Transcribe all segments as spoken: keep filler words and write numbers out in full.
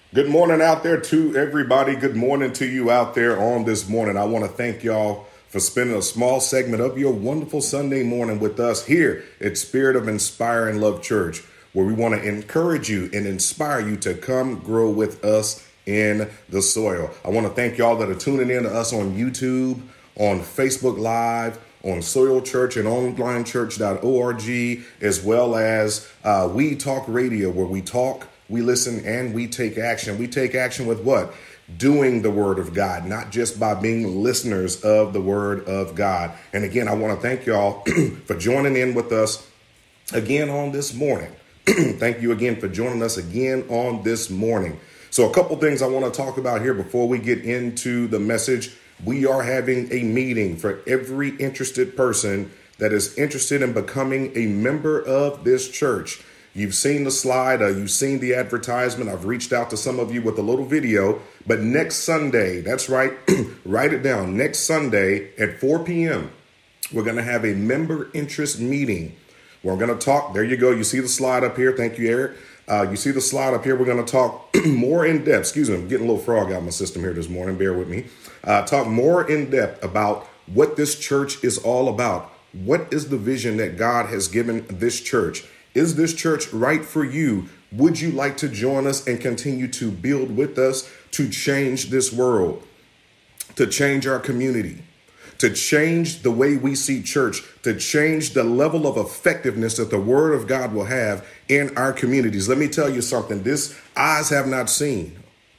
Good morning out there to everybody. Good morning to you out there on this morning. I want to thank y'all for spending a small segment of your wonderful Sunday morning with us here at Spirit of Inspiring Love Church, where we want to encourage you and inspire you to come grow with us in the soil. I want to thank y'all that are tuning in to us on YouTube, on Facebook Live, on Soil Church and online church dot org, as well as uh, We Talk Radio, where we talk, we listen, and we take action. We take action with what? Doing the Word of God, not just by being listeners of the Word of God. And again, I want to thank y'all for joining in with us again on this morning. Thank you again for joining us again on this morning. So a couple things I want to talk about here before we get into the message. We are having a meeting for every interested person that is interested in becoming a member of this church. You've seen the slide, uh, you've seen the advertisement. I've reached out to some of you with a little video, but next Sunday, that's right, write it down. Next Sunday at four p.m., we're going to have a member interest meeting. We're going to talk. There you go. You see the slide up here. Thank you, Eric. Uh, you see the slide up here. We're going to talk more in depth. Excuse me. I'm getting a little frog out of my system here this morning. Bear with me. Uh, talk more in depth about what this church is all about. What is the vision that God has given this church? Is this church right for you? Would you like to join us and continue to build with us to change this world, to change our community, to change the way we see church, to change the level of effectiveness that the Word of God will have in our communities? Let me tell you something. This eyes have not seen,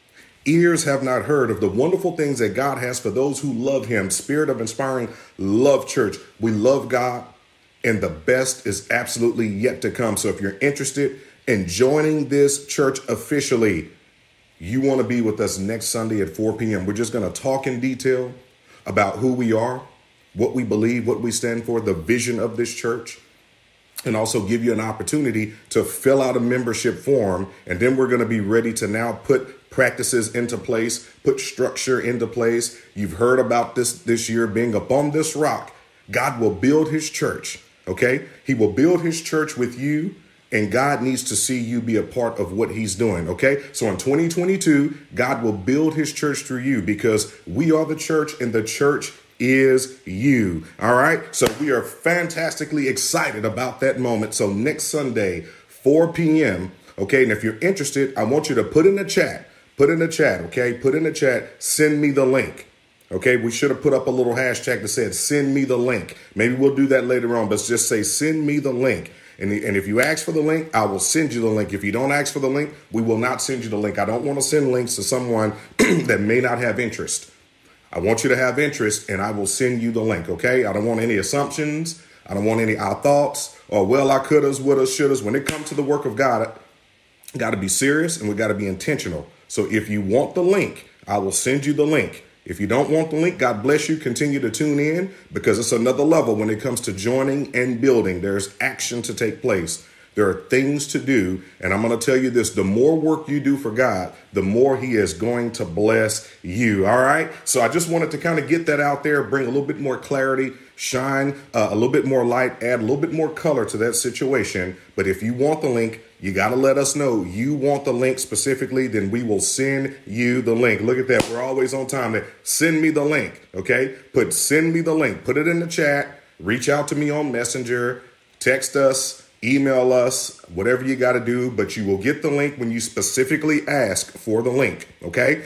ears have not heard of the wonderful things that God has for those who love Him. Spirit of Inspiring Love Church. We love God, and the best is absolutely yet to come. So if you're interested in joining this church officially, you want to be with us next Sunday at four p.m. We're just going to talk in detail about who we are, what we believe, what we stand for, the vision of this church, and also give you an opportunity to fill out a membership form. And then we're going to be ready to now put practices into place, put structure into place. You've heard about this this year being upon this rock. God will build His church. OK, He will build His church with you. And God needs to see you be a part of what He's doing. OK, so in twenty twenty-two, God will build His church through you, because we are the church and the church is you. All right. So we are fantastically excited about that moment. So next Sunday, four p.m. OK, and if you're interested, I want you to put in the chat, put in the chat. OK, put in the chat. Send me the link. OK, we should have put up a little hashtag that said send me the link. Maybe we'll do that later on, but just say send me the link. And, and if you ask for the link, I will send you the link. If you don't ask for the link, we will not send you the link. I don't want to send links to someone that may not have interest. I want you to have interest, and I will send you the link. OK, I don't want any assumptions. I don't want any our thoughts or, well, I could have, would have, should have. When it comes to the work of God, got to be serious and we got to be intentional. So if you want the link, I will send you the link. If you don't want the link, God bless you. Continue to tune in, because it's another level when it comes to joining and building. There's action to take place. There are things to do. And I'm going to tell you this, the more work you do for God, the more He is going to bless you. All right. So I just wanted to kind of get that out there, bring a little bit more clarity, shine uh, a little bit more light, add a little bit more color to that situation. But if you want the link, you got to let us know you want the link specifically, then we will send you the link. Look at that. We're always on time there. Send me the link. OK, put send me the link. Put it in the chat. Reach out to me on Messenger. Text us. Email us. Whatever you got to do. But you will get the link when you specifically ask for the link. OK,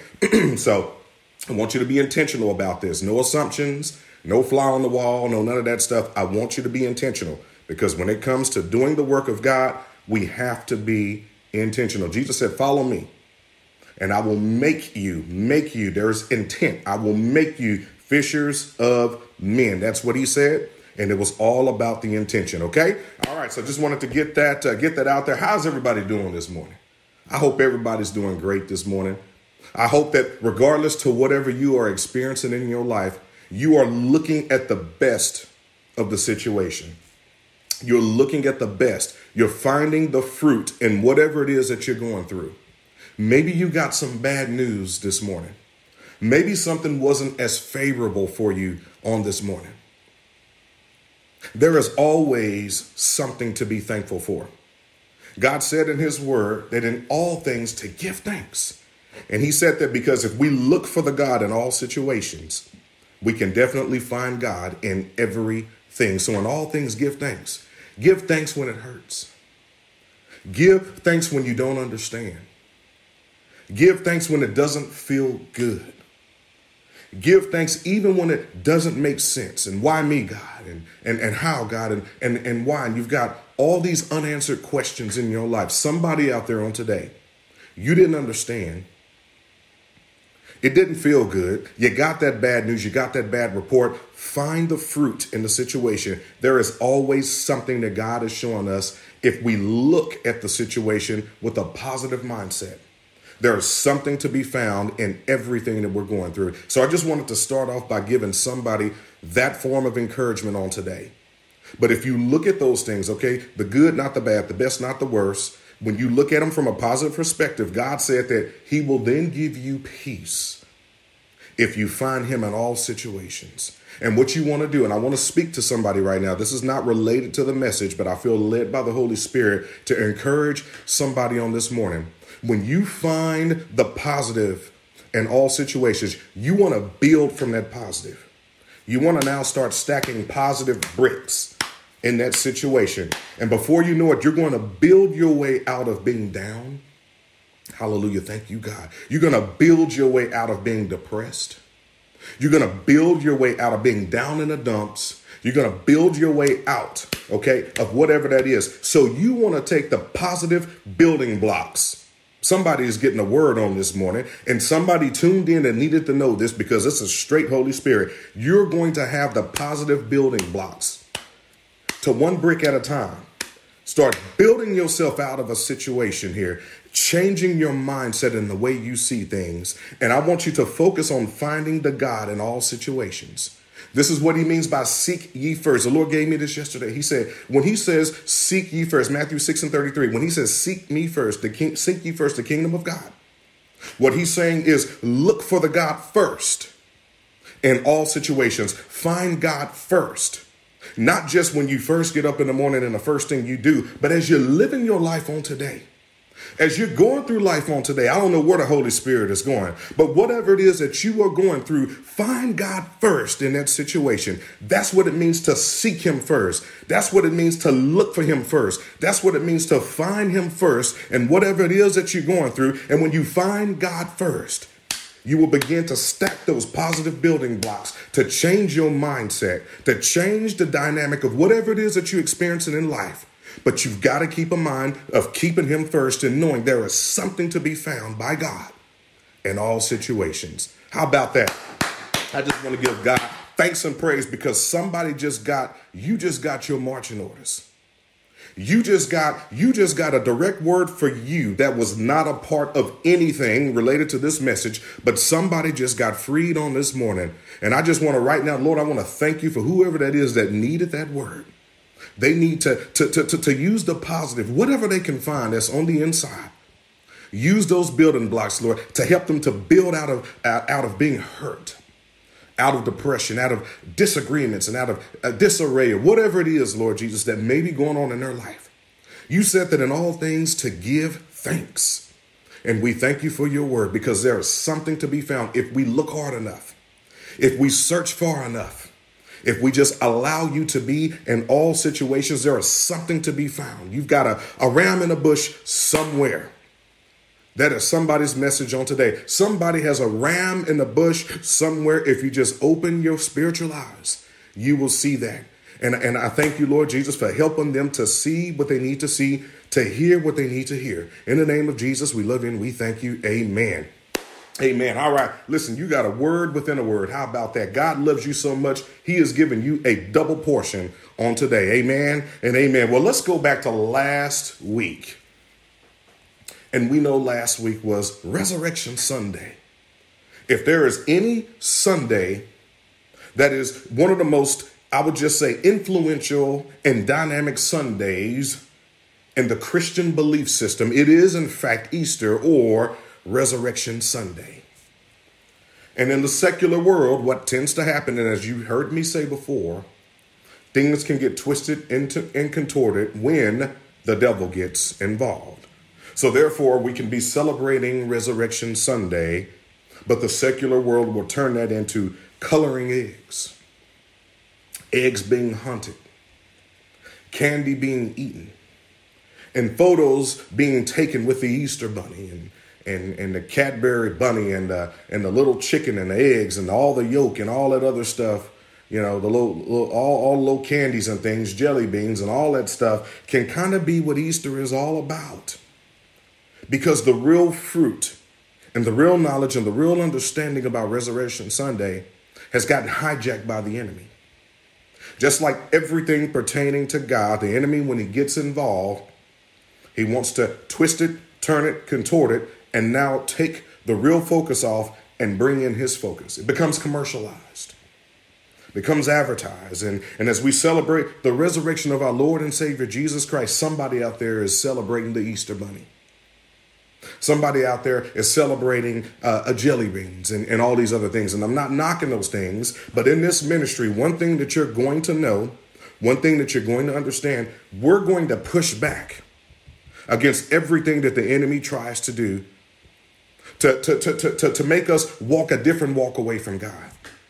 so I want you to be intentional about this. No assumptions. No fly on the wall. No, none of that stuff. I want you to be intentional, because when it comes to doing the work of God, we have to be intentional. Jesus said, follow me and I will make you, make you. There's intent. I will make you fishers of men. That's what He said. And it was all about the intention. OK. All right. So just wanted to get that, uh, get that out there. How's everybody doing this morning? I hope everybody's doing great this morning. I hope that regardless to whatever you are experiencing in your life, you are looking at the best of the situation. You're looking at the best. You're finding the fruit in whatever it is that you're going through. Maybe you got some bad news this morning. Maybe something wasn't as favorable for you on this morning. There is always something to be thankful for. God said in His word that in all things to give thanks. And he said that because if we look for the God in all situations, we can definitely find God in everything. So in all things, give thanks. Give thanks when it hurts. Give thanks when you don't understand. Give thanks when it doesn't feel good. Give thanks even when it doesn't make sense. And why me, God? And and, and how, God? And, and, and why? And you've got all these unanswered questions in your life. Somebody out there on today, you didn't understand. It didn't feel good. You got that bad news. You got that bad report. Find the fruit in the situation. There is always something that God is showing us if we look at the situation with a positive mindset. There is something to be found in everything that we're going through. So I just wanted to start off by giving somebody that form of encouragement on today. But if you look at those things, okay, the good, not the bad, the best, not the worst, when you look at them from a positive perspective, God said that he will then give you peace if you find him in all situations. And what you want to do, and I want to speak to somebody right now. This is not related to the message, but I feel led by the Holy Spirit to encourage somebody on this morning. When you find the positive in all situations, you want to build from that positive. You want to now start stacking positive bricks in that situation. And before you know it, you're going to build your way out of being down. Hallelujah. Thank you, God. You're going to build your way out of being depressed. You're going to build your way out of being down in the dumps. You're going to build your way out, okay, of whatever that is. So you want to take the positive building blocks. Somebody is getting a word on this morning, and somebody tuned in and needed to know this because it's a straight Holy Spirit. You're going to have the positive building blocks to one brick at a time. Start building yourself out of a situation here, changing your mindset and the way you see things. And I want you to focus on finding the God in all situations. This is what he means by seek ye first. The Lord gave me this yesterday. He said, when he says seek ye first, Matthew six and thirty-three, when he says seek me first, the king, seek ye first the kingdom of God. What he's saying is look for the God first in all situations. Find God first. Not just when you first get up in the morning and the first thing you do, but as you're living your life on today. As you're going through life on today, I don't know where the Holy Spirit is going, but whatever it is that you are going through, find God first in that situation. That's what it means to seek him first. That's what it means to look for him first. That's what it means to find him first and whatever it is that you're going through. And when you find God first, you will begin to stack those positive building blocks to change your mindset, to change the dynamic of whatever it is that you're experiencing in life. But you've got to keep a mind of keeping him first and knowing there is something to be found by God in all situations. How about that? I just want to give God thanks and praise because somebody just got, you just got your marching orders. You just got, you just got a direct word for you that was not a part of anything related to this message, but somebody just got freed on this morning. And I just want to right now, Lord, I want to thank you for whoever that is that needed that word. They need to, to, to, to, to use the positive, whatever they can find that's on the inside. Use those building blocks, Lord, to help them to build out of, out, out of being hurt, out of depression, out of disagreements and out of uh, disarray or whatever it is, Lord Jesus, that may be going on in their life. You said that in all things to give thanks. And we thank you for your word because there is something to be found if we look hard enough, if we search far enough. If we just allow you to be in all situations, there is something to be found. You've got a, a ram in a bush somewhere. That is somebody's message on today. Somebody has a ram in the bush somewhere. If you just open your spiritual eyes, you will see that. And, and I thank you, Lord Jesus, for helping them to see what they need to see, to hear what they need to hear. In the name of Jesus, we love you and we thank you. Amen. Amen. All right. Listen, you got a word within a word. How about that? God loves you so much. He has given you a double portion on today. Amen and amen. Well, let's go back to last week. And we know last week was Resurrection Sunday. If there is any Sunday that is one of the most, I would just say, influential and dynamic Sundays in the Christian belief system, it is, in fact, Easter or Resurrection Sunday. And in the secular world, what tends to happen, and as you heard me say before, things can get twisted into and contorted when the devil gets involved. So therefore, we can be celebrating Resurrection Sunday, but the secular world will turn that into coloring eggs, eggs being hunted, candy being eaten, and photos being taken with the Easter bunny and and, and the Cadbury bunny and uh, and the little chicken and the eggs and all the yolk and all that other stuff. You know, the little, little all, all little candies and things, jelly beans and all that stuff can kind of be what Easter is all about. Because the real fruit and the real knowledge and the real understanding about Resurrection Sunday has gotten hijacked by the enemy. Just like everything pertaining to God, the enemy, when he gets involved, he wants to twist it, turn it, contort it, and now take the real focus off and bring in his focus. It becomes commercialized, becomes advertised. And, and as we celebrate the resurrection of our Lord and Savior, Jesus Christ, somebody out there is celebrating the Easter bunny. Somebody out there is celebrating uh, a jelly beans and, and all these other things. And I'm not knocking those things, but in this ministry, one thing that you're going to know, one thing that you're going to understand, we're going to push back against everything that the enemy tries to do to, to, to, to, to, to make us walk a different walk away from God,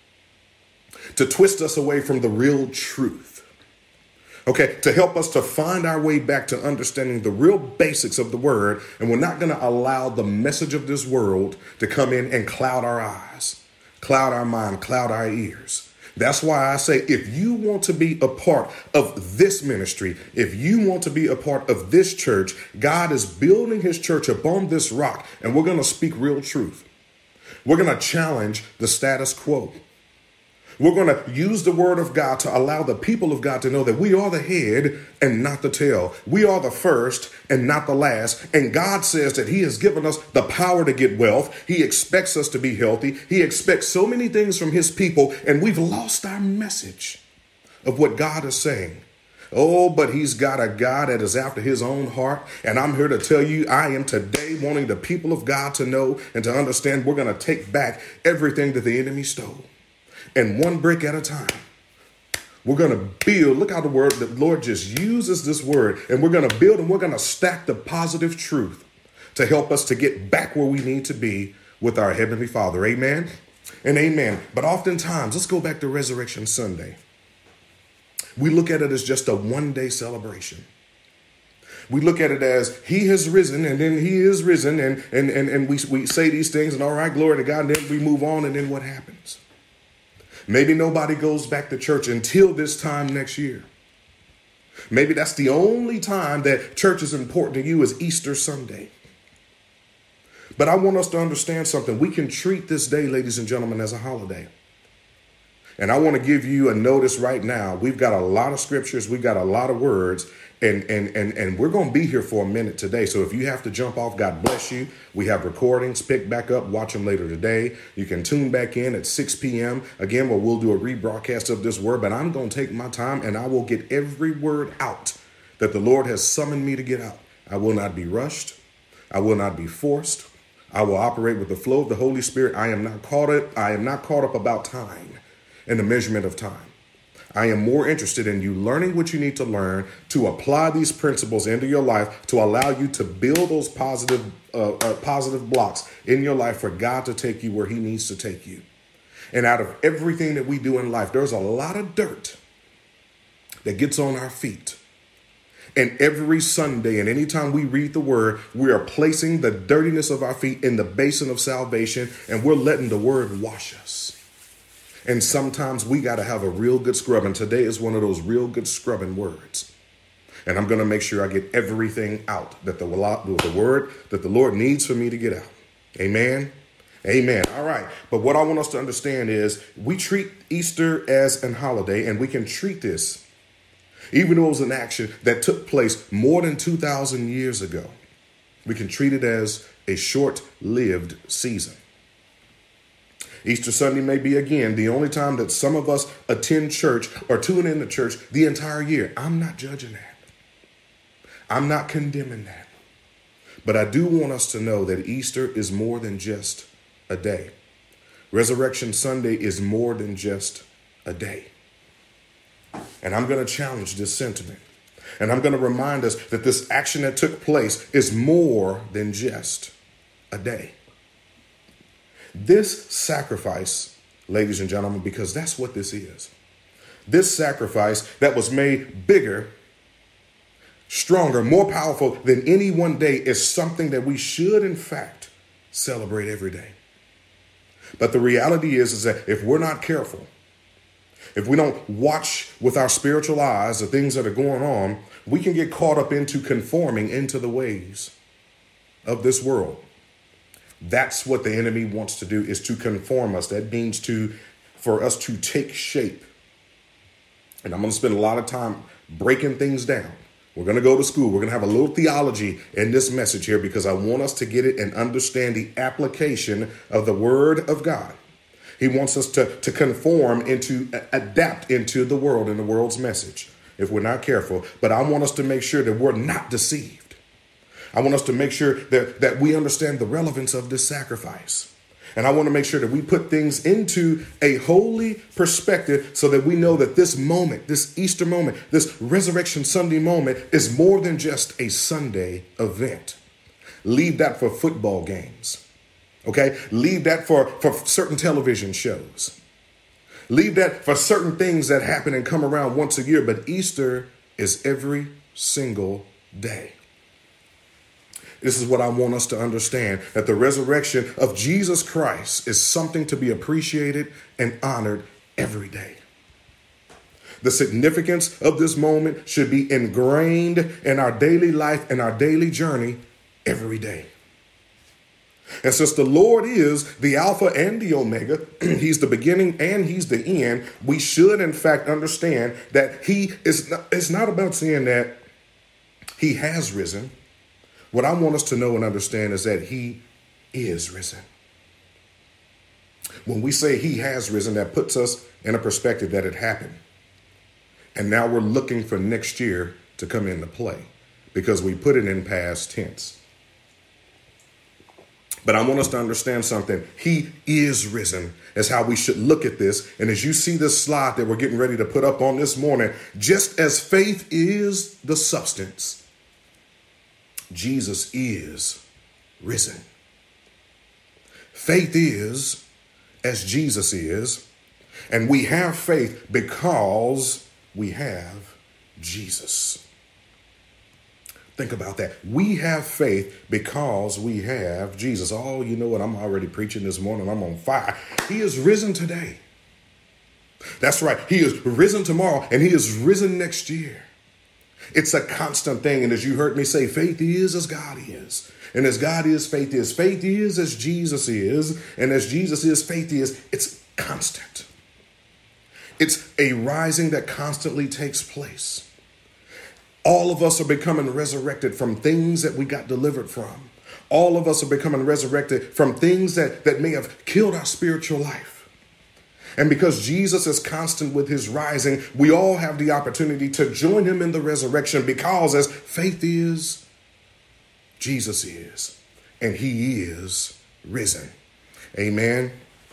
to twist us away from the real truth. Okay, to help us to find our way back to understanding the real basics of the word. And we're not going to allow the message of this world to come in and cloud our eyes, cloud our mind, cloud our ears. That's why I say, if you want to be a part of this ministry, if you want to be a part of this church, God is building his church upon this rock, and we're going to speak real truth. We're going to challenge the status quo. We're going to use the word of God to allow the people of God to know that we are the head and not the tail. We are the first and not the last. And God says that he has given us the power to get wealth. He expects us to be healthy. He expects so many things from his people. And we've lost our message of what God is saying. Oh, but he's got a God that is after his own heart. And I'm here to tell you, I am today wanting the people of God to know and to understand we're going to take back everything that the enemy stole. And one brick at a time, we're going to build. Look how the word, the Lord just uses this word, and we're going to build and we're going to stack the positive truth to help us to get back where we need to be with our Heavenly Father. Amen and amen. But oftentimes, let's go back to Resurrection Sunday. We look at it as just a one day celebration. We look at it as he has risen, and then he is risen, and, and, and, and we, we say these things, and all right, glory to God, and then we move on, and then what happens? Maybe nobody goes back to church until this time next year. Maybe that's the only time that church is important to you is Easter Sunday. But I want us to understand something. We can treat this day, ladies and gentlemen, as a holiday. And I want to give you a notice right now. We've got a lot of scriptures. We've got a lot of words. And, and, and, and we're going to be here for a minute today. So if you have to jump off, God bless you. We have recordings. Pick back up. Watch them later today. You can tune back in at six p.m. Again, where we'll do a rebroadcast of this word. But I'm going to take my time and I will get every word out that the Lord has summoned me to get out. I will not be rushed. I will not be forced. I will operate with the flow of the Holy Spirit. I am not caught up. I am not caught up about time and the measurement of time. I am more interested in you learning what you need to learn to apply these principles into your life to allow you to build those positive, uh, uh, positive blocks in your life for God to take you where he needs to take you. And out of everything that we do in life, there's a lot of dirt that gets on our feet. And every Sunday and anytime we read the word, we are placing the dirtiness of our feet in the basin of salvation, and we're letting the word wash us. And sometimes we got to have a real good scrub. And today is one of those real good scrubbing words. And I'm going to make sure I get everything out that the, the word that the Lord needs for me to get out. Amen. Amen. All right. But what I want us to understand is we treat Easter as an holiday, and we can treat this, even though it was an action that took place more than two thousand years ago, we can treat it as a short-lived season. Easter Sunday may be, again, the only time that some of us attend church or tune in to church the entire year. I'm not judging that. I'm not condemning that. But I do want us to know that Easter is more than just a day. Resurrection Sunday is more than just a day. And I'm going to challenge this sentiment. And I'm going to remind us that this action that took place is more than just a day. This sacrifice, ladies and gentlemen, because that's what this is. This sacrifice that was made bigger, stronger, more powerful than any one day is something that we should, in fact, celebrate every day. But the reality is, is that if we're not careful, if we don't watch with our spiritual eyes the things that are going on, we can get caught up into conforming into the ways of this world. That's what the enemy wants to do, is to conform us. That means to, for us to take shape. And I'm going to spend a lot of time breaking things down. We're going to go to school. We're going to have a little theology in this message here because I want us to get it and understand the application of the word of God. He wants us to, to conform into, adapt into the world and the world's message if we're not careful. But I want us to make sure that we're not deceived. I want us to make sure that, that we understand the relevance of this sacrifice. And I want to make sure that we put things into a holy perspective so that we know that this moment, this Easter moment, this Resurrection Sunday moment is more than just a Sunday event. Leave that for football games. Okay? Leave that for, for certain television shows. Leave that for certain things that happen and come around once a year. But Easter is every single day. This is what I want us to understand, that the resurrection of Jesus Christ is something to be appreciated and honored every day. The significance of this moment should be ingrained in our daily life and our daily journey every day. And since the Lord is the Alpha and the Omega, he's the beginning and he's the end, we should in fact understand that he is not, it's not about saying that he has risen. What I want us to know and understand is that he is risen. When we say he has risen, that puts us in a perspective that it happened. And now we're looking for next year to come into play because we put it in past tense. But I want us to understand something. He is risen is how we should look at this. And as you see this slide that we're getting ready to put up on this morning, just as faith is the substance, Jesus is risen. Faith is as Jesus is, and we have faith because we have Jesus. Think about that. We have faith because we have Jesus. Oh, you know what? I'm already preaching this morning. I'm on fire. He is risen today. That's right. He is risen tomorrow, and he is risen next year. It's a constant thing. And as you heard me say, faith is as God is. And as God is, faith is. Faith is as Jesus is. And as Jesus is, faith is. It's constant. It's a rising that constantly takes place. All of us are becoming resurrected from things that we got delivered from. All of us are becoming resurrected from things that, that may have killed our spiritual life. And because Jesus is constant with his rising, we all have the opportunity to join him in the resurrection because as faith is, Jesus is, and he is risen. Amen.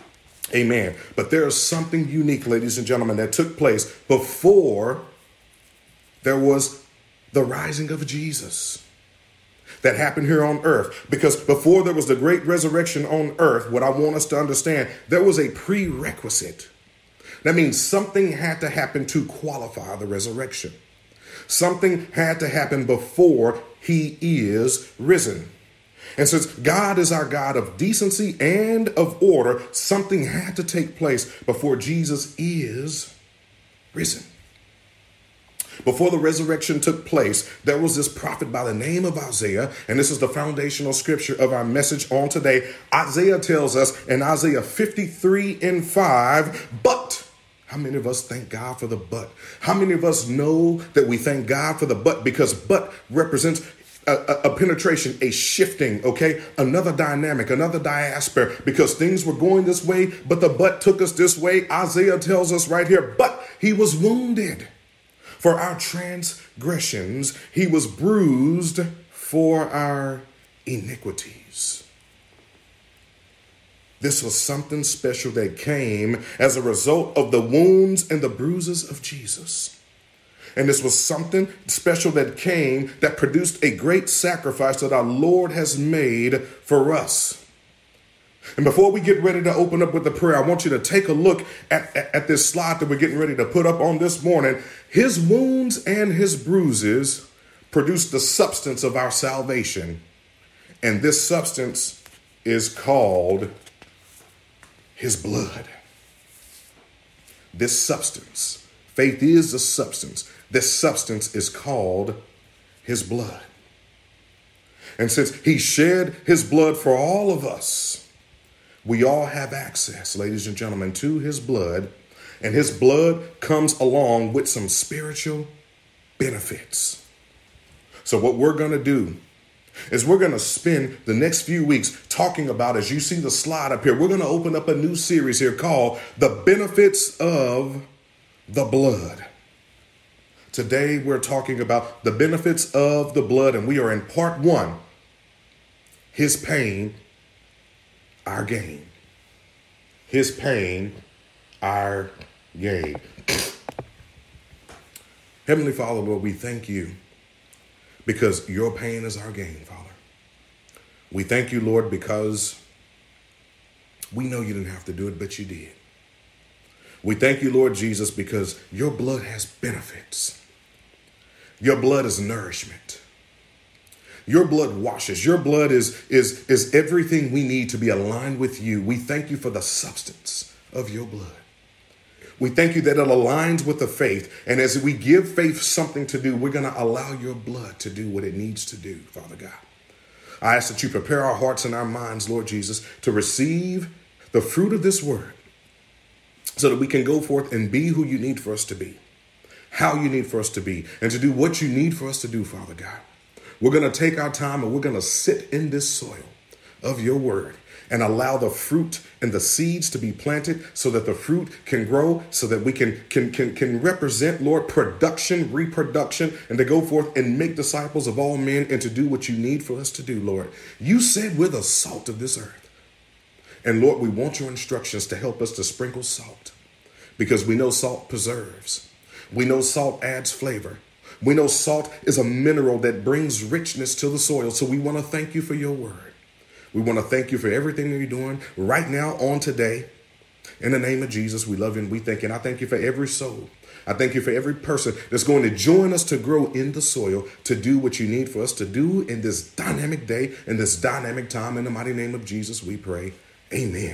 Amen. But there is something unique, ladies and gentlemen, that took place before there was the rising of Jesus that happened here on earth. Because before there was the great resurrection on earth, what I want us to understand, there was a prerequisite. That means something had to happen to qualify the resurrection. Something had to happen before he is risen. And since God is our God of decency and of order, something had to take place before Jesus is risen. Before the resurrection took place, there was this prophet by the name of Isaiah, and this is the foundational scripture of our message on today. Isaiah tells us in Isaiah fifty-three and five, but how many of us thank God for the but? How many of us know that we thank God for the but? Because but represents a, a, a penetration, a shifting, okay? Another dynamic, another diaspora, because things were going this way, but the but took us this way. Isaiah tells us right here, but he was wounded for our transgressions, he was bruised for our iniquities. This was something special that came as a result of the wounds and the bruises of Jesus. And this was something special that came that produced a great sacrifice that our Lord has made for us. And before we get ready to open up with the prayer, I want you to take a look at, at, at this slide that we're getting ready to put up on this morning. His wounds and his bruises produced the substance of our salvation. And this substance is called his blood. This substance, faith is the substance. This substance is called his blood. And since he shed his blood for all of us, we all have access, ladies and gentlemen, to his blood. And his blood comes along with some spiritual benefits. So what we're going to do is we're going to spend the next few weeks talking about, as you see the slide up here, we're going to open up a new series here called The Benefits of the Blood. Today, we're talking about the benefits of the blood, and we are in part one, his pain, our gain. His pain, our gain. Heavenly Father, Lord, we thank you because your pain is our gain, Father. We thank you, Lord, because we know you didn't have to do it, but you did. We thank you, Lord Jesus, because your blood has benefits. Your blood is nourishment. Your blood washes. Your blood is, is, is everything we need to be aligned with you. We thank you for the substance of your blood. We thank you that it aligns with the faith. And as we give faith something to do, we're going to allow your blood to do what it needs to do, Father God. I ask that you prepare our hearts and our minds, Lord Jesus, to receive the fruit of this word so that we can go forth and be who you need for us to be, how you need for us to be, and to do what you need for us to do, Father God. We're going to take our time and we're going to sit in this soil of your word and allow the fruit and the seeds to be planted so that the fruit can grow, so that we can, can, can, can represent, Lord, production, reproduction, and to go forth and make disciples of all men and to do what you need for us to do, Lord. You said we're the salt of this earth. And Lord, we want your instructions to help us to sprinkle salt because we know salt preserves. We know salt adds flavor. We know salt is a mineral that brings richness to the soil. So we want to thank you for your word. We want to thank you for everything that you're doing right now on today. In the name of Jesus, we love you and we thank you. And I thank you for every soul. I thank you for every person that's going to join us to grow in the soil, to do what you need for us to do in this dynamic day, in this dynamic time. In the mighty name of Jesus, we pray. Amen.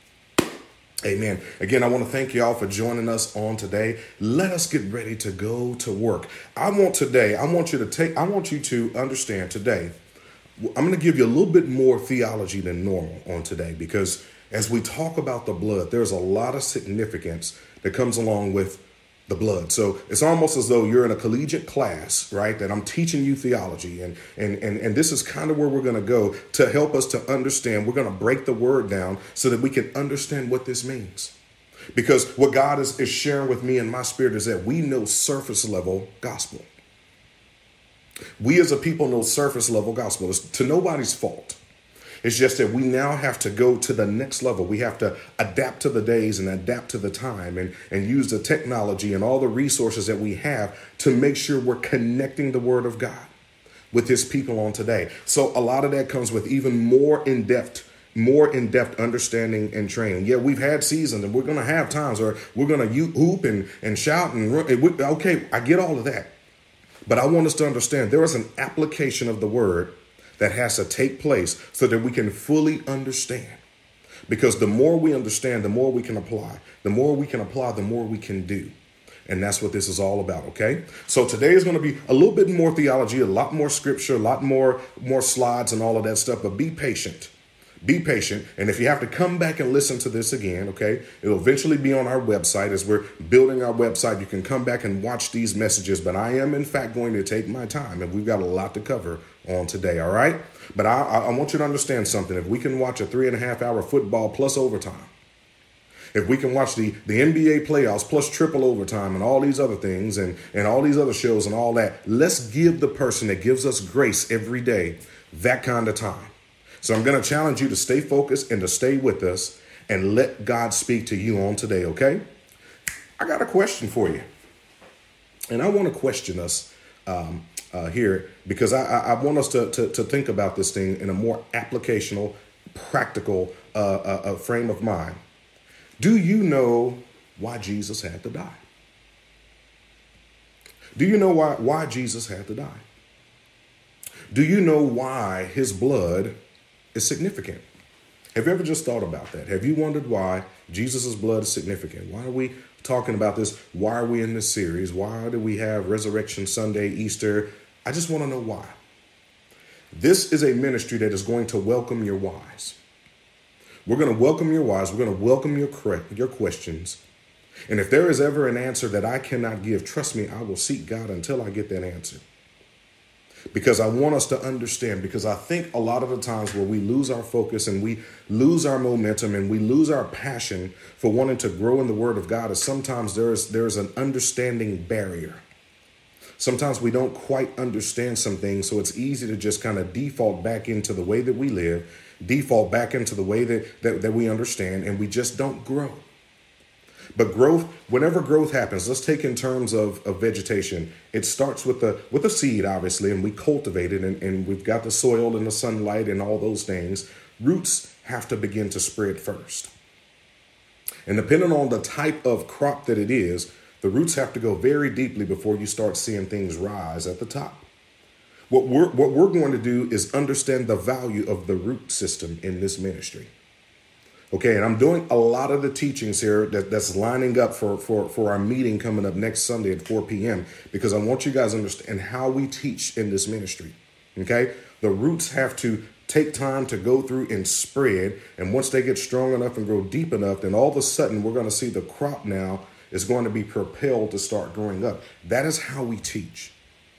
Amen. Again, I want to thank y'all for joining us on today. Let us get ready to go to work. I want today, I want you to take, I want you to understand today, I'm going to give you a little bit more theology than normal on today, because as we talk about the blood, there's a lot of significance that comes along with the blood. So it's almost as though you're in a collegiate class, right? That I'm teaching you theology. And, and, and, and this is kind of where we're going to go to help us to understand. We're going to break the word down so that we can understand what this means. Because what God is, is sharing with me in my spirit is that we know surface level gospel. We as a people know surface level gospel. It's to nobody's fault. It's just that we now have to go to the next level. We have to adapt to the days and adapt to the time and, and use the technology and all the resources that we have to make sure we're connecting the word of God with his people on today. So a lot of that comes with even more in-depth, more in-depth understanding and training. Yeah, we've had seasons and we're going to have times where we're going to hoop and, and shout and run. Okay, I get all of that. But I want us to understand there is an application of the word that has to take place so that we can fully understand. Because the more we understand, the more we can apply. The more we can apply, the more we can do. And that's what this is all about, okay? So today is going to be a little bit more theology, a lot more scripture, a lot more, more slides and all of that stuff. But be patient. Be patient. And if you have to come back and listen to this again, okay, it'll eventually be on our website. As we're building our website, you can come back and watch these messages. But I am, in fact, going to take my time. And we've got a lot to cover on today, all right? But I, I want you to understand something. If we can watch a three and a half hour football plus overtime, if we can watch the, the N B A playoffs plus triple overtime and all these other things and, and all these other shows and all that, let's give the person that gives us grace every day that kind of time. So I'm going to challenge you to stay focused and to stay with us and let God speak to you on today, okay? I got a question for you. And I want to question us um, uh, here because I, I, I want us to, to, to think about this thing in a more applicational, practical uh, uh, uh, frame of mind. Do you know why Jesus had to die? Do you know why, why Jesus had to die? Do you know why his blood is significant? Have you ever just thought about that? Have you wondered why Jesus' blood is significant? Why are we talking about this? Why are we in this series? Why do we have Resurrection Sunday, Easter? I just want to know why. This is a ministry that is going to welcome your whys. We're going to welcome your whys. We're going to welcome your correct, your questions. And if there is ever an answer that I cannot give, trust me, I will seek God until I get that answer. Because I want us to understand, because I think a lot of the times where we lose our focus and we lose our momentum and we lose our passion for wanting to grow in the Word of God is sometimes there is, there is an understanding barrier. Sometimes we don't quite understand some things, so it's easy to just kind of default back into the way that we live, default back into the way that, that, that we understand, and we just don't grow. But growth, whenever growth happens, let's take in terms of, of vegetation. It starts with the with a seed, obviously, and we cultivate it, and, and we've got the soil and the sunlight and all those things. Roots have to begin to spread first. And depending on the type of crop that it is, the roots have to go very deeply before you start seeing things rise at the top. What we're, what we're going to do is understand the value of the root system in this ministry. Okay, and I'm doing a lot of the teachings here that, that's lining up for, for, for our meeting coming up next Sunday at four p.m. because I want you guys to understand how we teach in this ministry. Okay, the roots have to take time to go through and spread. And once they get strong enough and grow deep enough, then all of a sudden we're going to see the crop now is going to be propelled to start growing up. That is how we teach.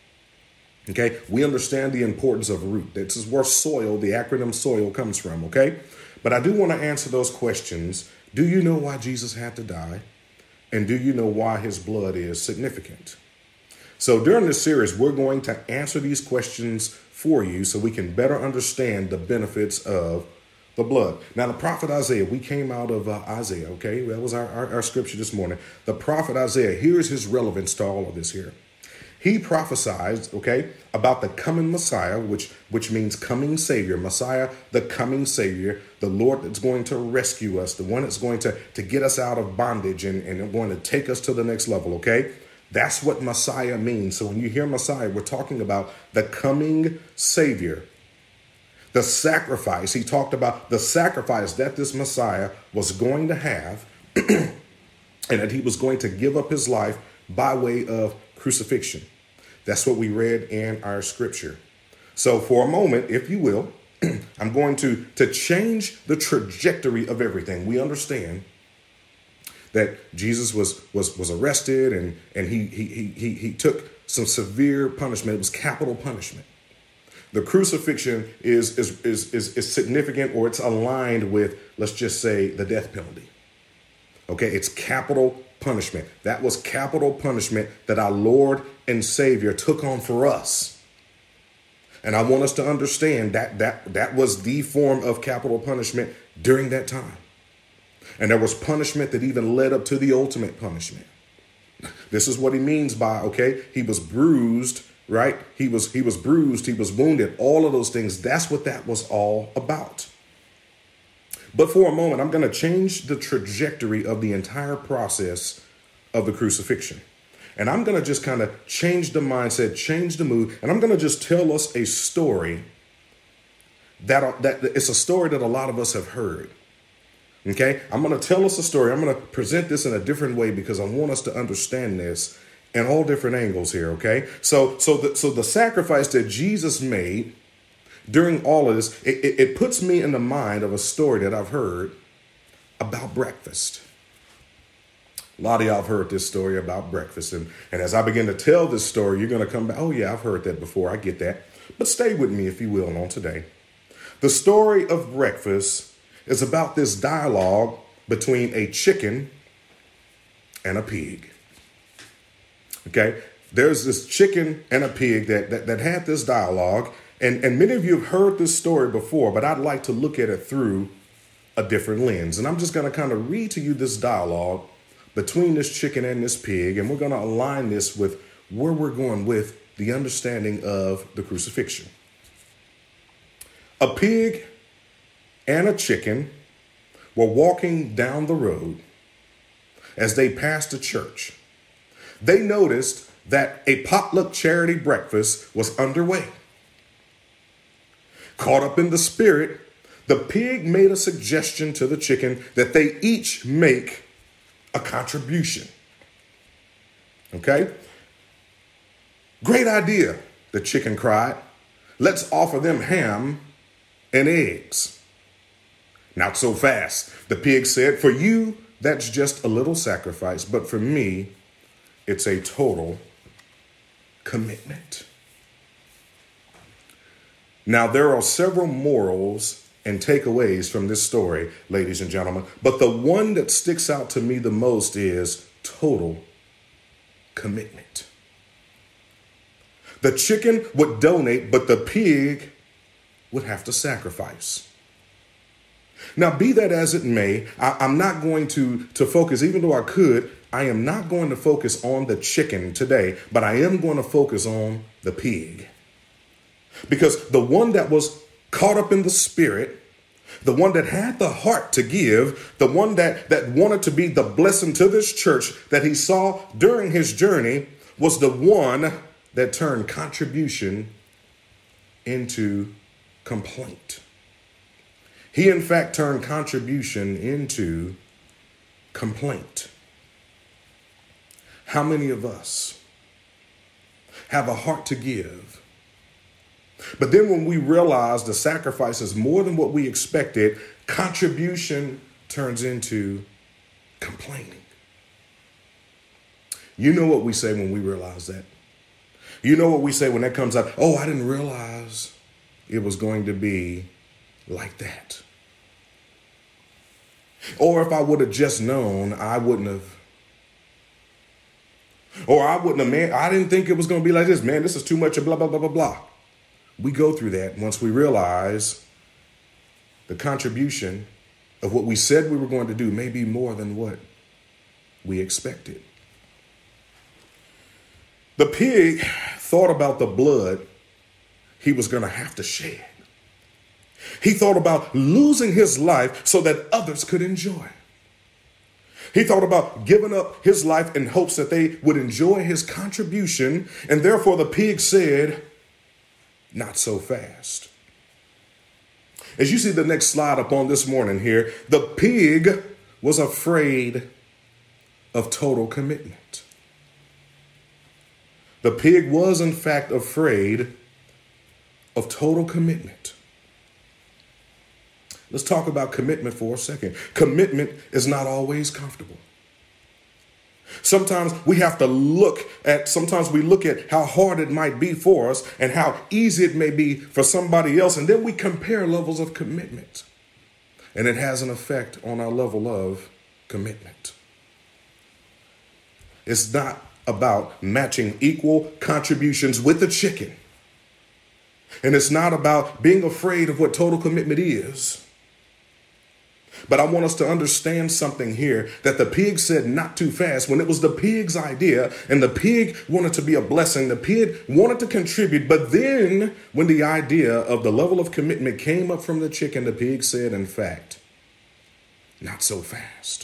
Okay, we understand the importance of root. This is where soil, the acronym SOIL, comes from. Okay. But I do want to answer those questions. Do you know why Jesus had to die? And do you know why his blood is significant? So during this series, we're going to answer these questions for you so we can better understand the benefits of the blood. Now, the prophet Isaiah, we came out of uh, Isaiah, okay? That was our, our, our scripture this morning. The prophet Isaiah, here's his relevance to all of this here. He prophesied, okay, about the coming Messiah, which which means coming Savior. Messiah, the coming Savior, the Lord that's going to rescue us, the one that's going to, to get us out of bondage and, and going to take us to the next level, okay? That's what Messiah means. So when you hear Messiah, we're talking about the coming Savior. The sacrifice, he talked about the sacrifice that this Messiah was going to have and that he was going to give up his life by way of crucifixion. That's what we read in our scripture. So for a moment, if you will, I'm going to, to change the trajectory of everything. We understand that Jesus was was was arrested and, and he, he, he, he took some severe punishment. It was capital punishment. The crucifixion is, is, is, is, is significant, or it's aligned with, let's just say, the death penalty. Okay, it's capital punishment. That was capital punishment that our Lord and Savior took on for us. And I want us to understand that that that was the form of capital punishment during that time. And there was punishment that even led up to the ultimate punishment. This is what he means by, okay, he was bruised, right? He was he was bruised, he was wounded, all of those things. That's what that was all about. But for a moment, I'm going to change the trajectory of the entire process of the crucifixion. And I'm going to just kind of change the mindset, change the mood. And I'm going to just tell us a story that, that it's a story that a lot of us have heard. Okay, I'm going to tell us a story. I'm going to present this in a different way because I want us to understand this in all different angles here. OK, so so the, so the sacrifice that Jesus made during all of this, it, it, it puts me in the mind of a story that I've heard about breakfast. A lot of y'all have heard this story about breakfast. And, and as I begin to tell this story, you're going to come back. Oh, yeah, I've heard that before. I get that. But stay with me, if you will, on today. The story of breakfast is about this dialogue between a chicken and a pig. Okay, there's this chicken and a pig that, that, that had this dialogue. And, and many of you have heard this story before, but I'd like to look at it through a different lens. And I'm just going to kind of read to you this dialogue between this chicken and this pig. And we're going to align this with, where we're going with the understanding of the crucifixion. A pig and a chicken were walking down the road as they passed a church. They noticed that a potluck charity breakfast was underway. Caught up in the spirit, the pig made a suggestion to the chicken that they each make a contribution. Okay? Great idea, the chicken cried. Let's offer them ham and eggs. Not so fast, the pig said. For you, that's just a little sacrifice, but for me, it's a total commitment. Now, there are several morals and takeaways from this story, ladies and gentlemen, but the one that sticks out to me the most is total commitment. The chicken would donate, but the pig would have to sacrifice. Now, be that as it may, I, I'm not going to, to focus, even though I could, I am not going to focus on the chicken today, but I am going to focus on the pig. Because the one that was caught up in the spirit, the one that had the heart to give, the one that, that wanted to be the blessing to this church that he saw during his journey, was the one that turned contribution into complaint. He, in fact, turned contribution into complaint. How many of us have a heart to give, but then when we realize the sacrifice is more than what we expected, contribution turns into complaining? You know what we say when we realize that? You know what we say when that comes out? Oh, I didn't realize it was going to be like that. Or if I would have just known, I wouldn't have. Or I wouldn't have, man, I didn't think it was going to be like this. Man, this is too much of blah, blah, blah, blah, blah. We go through that once we realize the contribution of what we said we were going to do may be more than what we expected. The pig thought about the blood he was going to have to shed. He thought about losing his life so that others could enjoy. He thought about giving up his life in hopes that they would enjoy his contribution. And therefore the pig said, not so fast. As you see the next slide up on this morning here, the pig was afraid of total commitment. The pig was, in fact, afraid of total commitment. Let's talk about commitment for a second. Commitment is not always comfortable. Sometimes we have to look at, sometimes we look at how hard it might be for us and how easy it may be for somebody else. And then we compare levels of commitment. And it has an effect on our level of commitment. It's not about matching equal contributions with the chicken. And it's not about being afraid of what total commitment is. But I want us to understand something here, that the pig said not too fast when it was the pig's idea, and the pig wanted to be a blessing. The pig wanted to contribute. But then when the idea of the level of commitment came up from the chicken, the pig said, in fact, not so fast.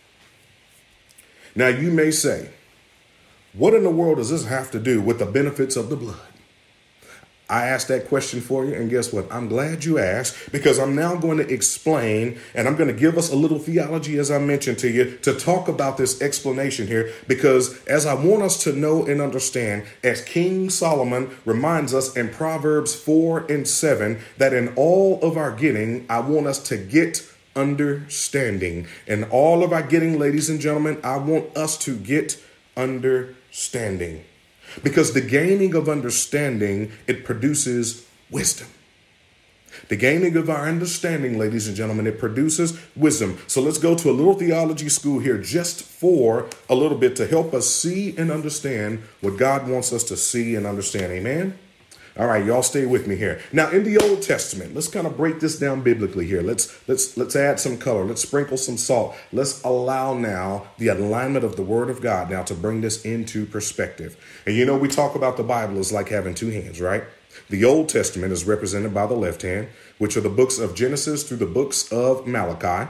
Now you may say, what in the world does this have to do with the benefits of the blood? I asked that question for you, and guess what? I'm glad you asked, because I'm now going to explain, and I'm going to give us a little theology, as I mentioned to you, to talk about this explanation here, because as I want us to know and understand, as King Solomon reminds us in Proverbs four and seven, that in all of our getting, I want us to get understanding. In all of our getting, ladies and gentlemen, I want us to get understanding. Because the gaining of understanding, it produces wisdom. The gaining of our understanding, ladies and gentlemen, it produces wisdom. So let's go to a little theology school here just for a little bit to help us see and understand what God wants us to see and understand. Amen? All right, y'all stay with me here. Now, in the Old Testament, let's kind of break this down biblically here. Let's let's let's add some color. Let's sprinkle some salt. Let's allow now the alignment of the Word of God now to bring this into perspective. And you know, we talk about the Bible as like having two hands, right? The Old Testament is represented by the left hand, which are the books of Genesis through the books of Malachi.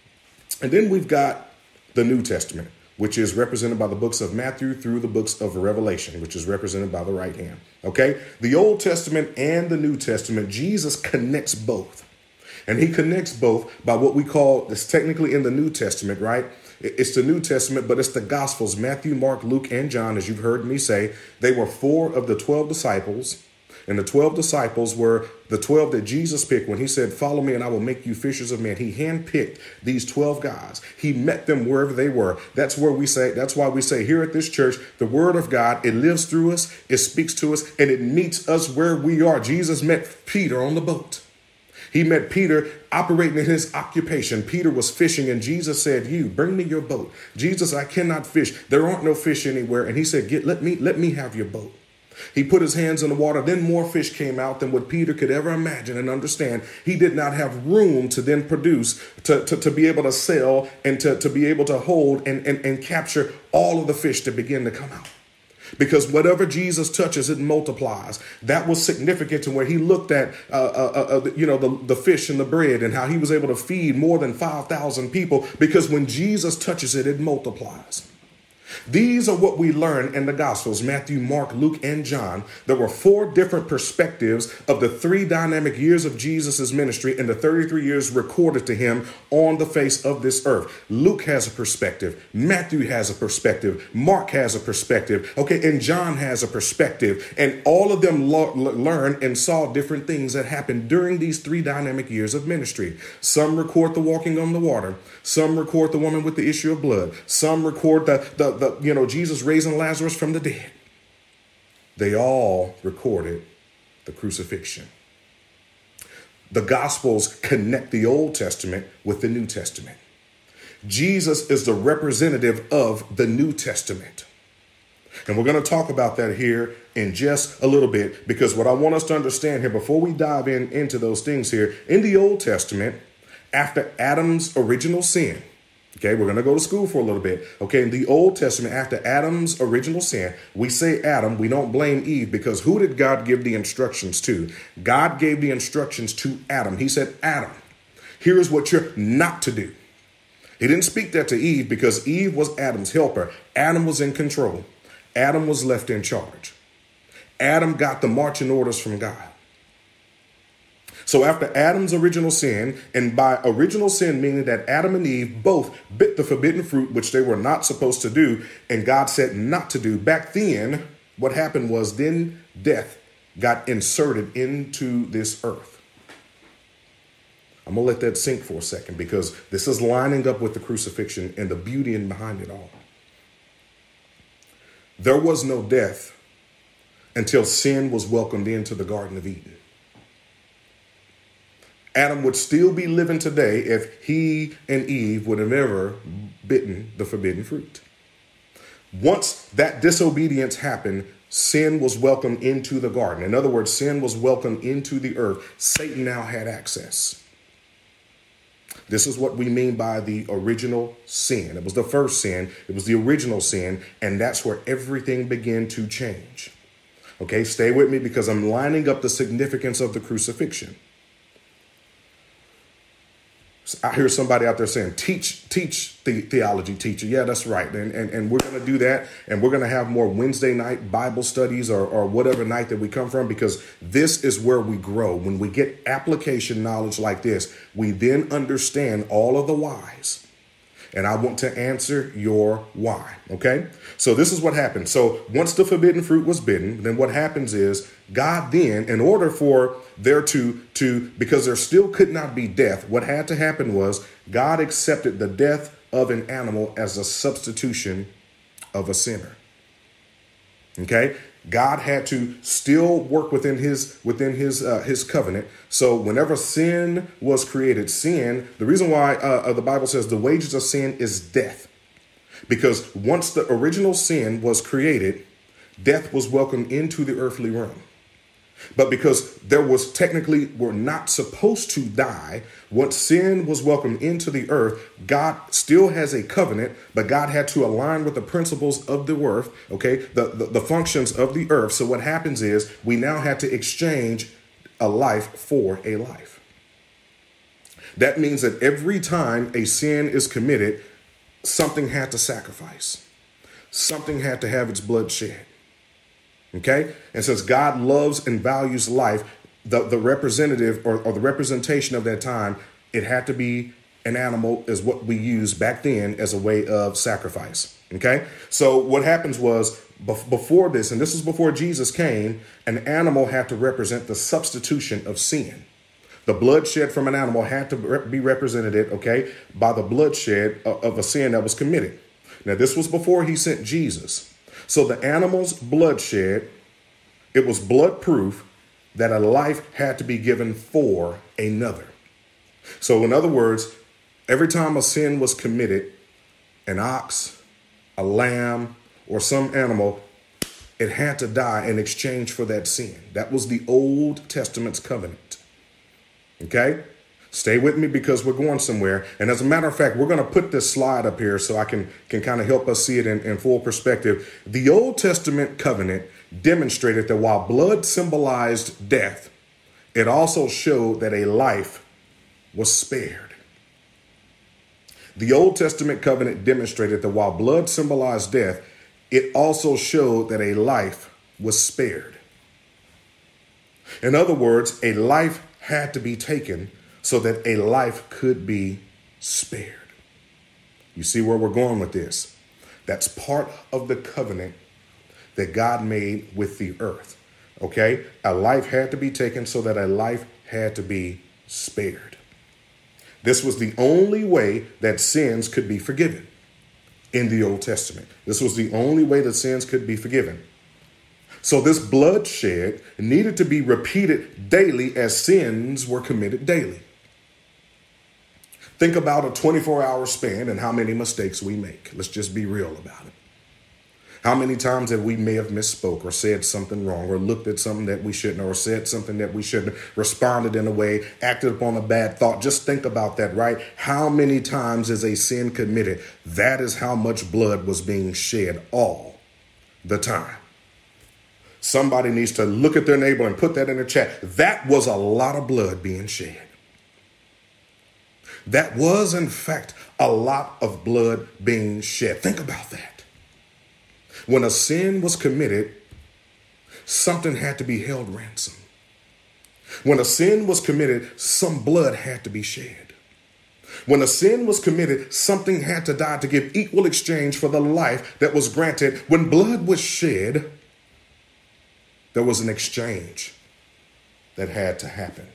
And then we've got the New Testament, which is represented by the books of Matthew through the books of Revelation, which is represented by the right hand. Okay, the Old Testament and the New Testament, Jesus connects both. And he connects both by what we call, this technically in the New Testament, right? It's the New Testament, but it's the Gospels, Matthew, Mark, Luke, and John, as you've heard me say. They were four of the twelve disciples. And the twelve disciples were the twelve that Jesus picked when he said, follow me and I will make you fishers of men. He handpicked these twelve guys. He met them wherever they were. That's where we say, that's why we say here at this church, the word of God, it lives through us, it speaks to us, and it meets us where we are. Jesus met Peter on the boat. He met Peter operating in his occupation. Peter was fishing and Jesus said, you bring me your boat. Jesus, I cannot fish. There aren't no fish anywhere. And he said, get, let me, let me have your boat. He put his hands in the water. Then more fish came out than what Peter could ever imagine and understand. He did not have room to then produce, to, to, to be able to sell and to, to be able to hold and, and, and capture all of the fish that begin to come out. Because whatever Jesus touches, it multiplies. That was significant to where he looked at, uh, uh, uh, you know, the, the fish and the bread and how he was able to feed more than five thousand people. Because when Jesus touches it, it multiplies. These are what we learn in the Gospels, Matthew, Mark, Luke, and John. There were four different perspectives of the three dynamic years of Jesus' ministry and the thirty-three years recorded to him on the face of this earth. Luke has a perspective. Matthew has a perspective. Mark has a perspective. Okay, and John has a perspective. And all of them lo- learned and saw different things that happened during these three dynamic years of ministry. Some record the walking on the water. Some record the woman with the issue of blood. Some record the, the, the you know, Jesus raising Lazarus from the dead. They all recorded the crucifixion. The Gospels connect the Old Testament with the New Testament. Jesus is the representative of the New Testament. And we're going to talk about that here in just a little bit, because what I want us to understand here before we dive in into those things here in the Old Testament, after Adam's original sin, okay, we're going to go to school for a little bit. Okay, in the Old Testament, after Adam's original sin, we say Adam, we don't blame Eve, because who did God give the instructions to? God gave the instructions to Adam. He said, Adam, here is what you're not to do. He didn't speak that to Eve because Eve was Adam's helper. Adam was in control. Adam was left in charge. Adam got the marching orders from God. So after Adam's original sin, and by original sin meaning that Adam and Eve both bit the forbidden fruit, which they were not supposed to do, and God said not to do, back then, what happened was then death got inserted into this earth. I'm going to let that sink for a second, because this is lining up with the crucifixion and the beauty in behind it all. There was no death until sin was welcomed into the Garden of Eden. Adam would still be living today if he and Eve would have ever bitten the forbidden fruit. Once that disobedience happened, sin was welcomed into the garden. In other words, sin was welcomed into the earth. Satan now had access. This is what we mean by the original sin. It was the first sin. It was the original sin. And that's where everything began to change. Okay, stay with me, because I'm lining up the significance of the crucifixion. I hear somebody out there saying, teach, teach the theology teacher. Yeah, that's right. And, and, and we're going to do that. And we're going to have more Wednesday night Bible studies or, or whatever night that we come from, because this is where we grow. When we get application knowledge like this, we then understand all of the whys. And I want to answer your why. OK, so this is what happened. So once the forbidden fruit was bitten, then what happens is God then, in order for there to to because there still could not be death, what had to happen was God accepted the death of an animal as a substitution of a sinner. OK, God had to still work within his within his uh, his covenant. So whenever sin was created, sin, the reason why uh, the Bible says the wages of sin is death, because once the original sin was created, death was welcomed into the earthly realm. But because there was technically were not supposed to die, once sin was welcomed into the earth, God still has a covenant, but God had to align with the principles of the earth, okay, the, the, the functions of the earth. So what happens is we now had to exchange a life for a life. That means that every time a sin is committed, something had to sacrifice. Something had to have its blood shed. Okay. And since God loves and values life, the, the representative or, or the representation of that time, it had to be an animal is what we used back then as a way of sacrifice. Okay. So what happens was bef- before this, and this was before Jesus came, an animal had to represent the substitution of sin. The blood shed from an animal had to re- be represented, okay, by the bloodshed of, of a sin that was committed. Now, this was before he sent Jesus. So the animal's bloodshed, it was blood proof that a life had to be given for another. So in other words, every time a sin was committed, an ox, a lamb, or some animal, it had to die in exchange for that sin. That was the Old Testament's covenant. Okay? Stay with me because we're going somewhere. And as a matter of fact, we're going to put this slide up here so I can, can kind of help us see it in, in full perspective. The Old Testament covenant demonstrated that while blood symbolized death, it also showed that a life was spared. The Old Testament covenant demonstrated that while blood symbolized death, it also showed that a life was spared. In other words, a life had to be taken so that a life could be spared. You see where we're going with this? That's part of the covenant that God made with the earth. Okay? A life had to be taken so that a life had to be spared. This was the only way that sins could be forgiven in the Old Testament. This was the only way that sins could be forgiven. So this bloodshed needed to be repeated daily as sins were committed daily. Think about a twenty-four hour span and how many mistakes we make. Let's just be real about it. How many times that we may have misspoke or said something wrong or looked at something that we shouldn't or said something that we shouldn't, responded in a way, acted upon a bad thought. Just think about that, right? How many times is a sin committed? That is how much blood was being shed all the time. Somebody needs to look at their neighbor and put that in the chat. That was a lot of blood being shed. That was, in fact, a lot of blood being shed. Think about that. When a sin was committed, something had to be held ransom. When a sin was committed, some blood had to be shed. When a sin was committed, something had to die to give equal exchange for the life that was granted. When blood was shed, there was an exchange that had to happen.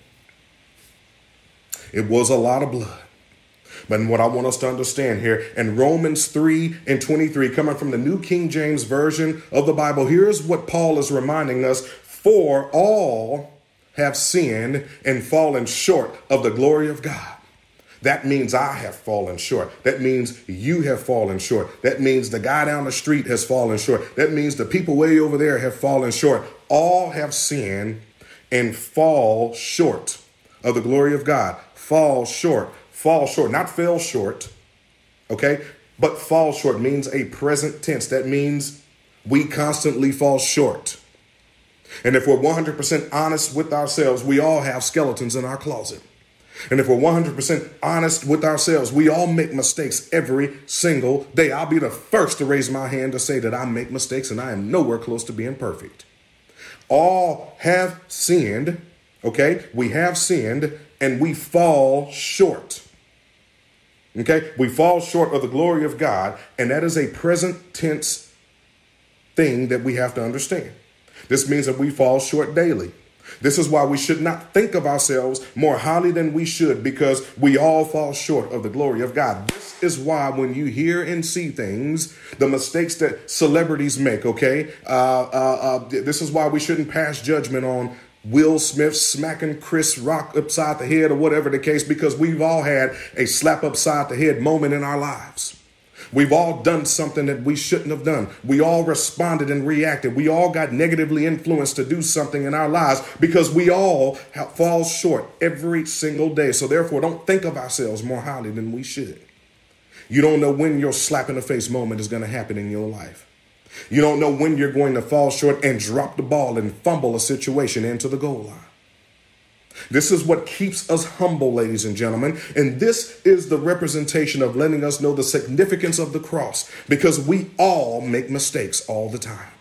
It was a lot of blood. But what I want us to understand here in Romans three and twenty-three, coming from the New King James Version of the Bible, here's what Paul is reminding us. For all have sinned and fallen short of the glory of God. That means I have fallen short. That means you have fallen short. That means the guy down the street has fallen short. That means the people way over there have fallen short. All have sinned and fall short of the glory of God. Fall short. Fall short, not fell short, okay? But fall short means a present tense. That means we constantly fall short. And if we're one hundred percent honest with ourselves, we all have skeletons in our closet. And if we're one hundred percent honest with ourselves, we all make mistakes every single day. I'll be the first to raise my hand to say that I make mistakes and I am nowhere close to being perfect. All have sinned, okay? We have sinned and we fall short. Okay, we fall short of the glory of God, and that is a present tense thing that we have to understand. This means that we fall short daily. This is why we should not think of ourselves more highly than we should, because we all fall short of the glory of God. This is why when you hear and see things, the mistakes that celebrities make, okay, uh, uh, uh, this is why we shouldn't pass judgment on Will Smith smacking Chris Rock upside the head or whatever the case, because we've all had a slap upside the head moment in our lives. We've all done something that we shouldn't have done. We all responded and reacted. We all got negatively influenced to do something in our lives because we all have, fall short every single day. So therefore, don't think of ourselves more highly than we should. You don't know when your slap in the face moment is going to happen in your life. You don't know when you're going to fall short and drop the ball and fumble a situation into the goal line. This is what keeps us humble, ladies and gentlemen. And this is the representation of letting us know the significance of the cross, because we all make mistakes all the time.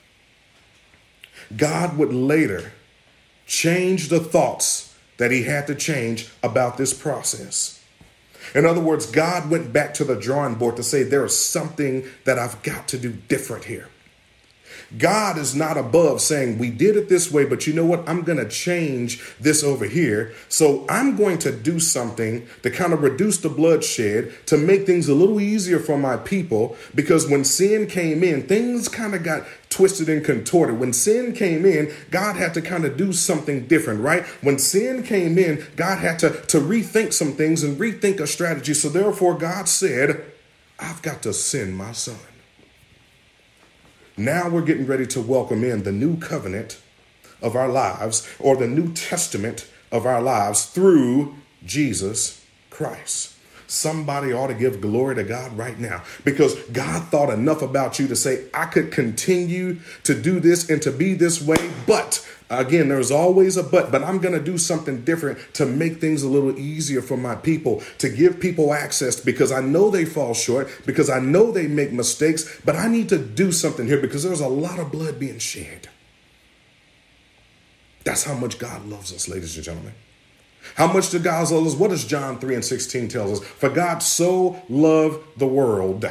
God would later change the thoughts that he had to change about this process. In other words, God went back to the drawing board to say, there is something that I've got to do different here. God is not above saying, we did it this way, but you know what? I'm going to change this over here. So I'm going to do something to kind of reduce the bloodshed, to make things a little easier for my people. Because when sin came in, things kind of got twisted and contorted. When sin came in, God had to kind of do something different, right? When sin came in, God had to, to rethink some things and rethink a strategy. So therefore, God said, I've got to send my son. Now we're getting ready to welcome in the new covenant of our lives, or the New Testament of our lives, through Jesus Christ. Somebody ought to give glory to God right now, because God thought enough about you to say, I could continue to do this and to be this way. But again, there's always a but, but I'm going to do something different to make things a little easier for my people, to give people access, because I know they fall short, because I know they make mistakes, but I need to do something here because there's a lot of blood being shed. That's how much God loves us, ladies and gentlemen. How much did God love us? What does John three and sixteen tell us? For God so loved the world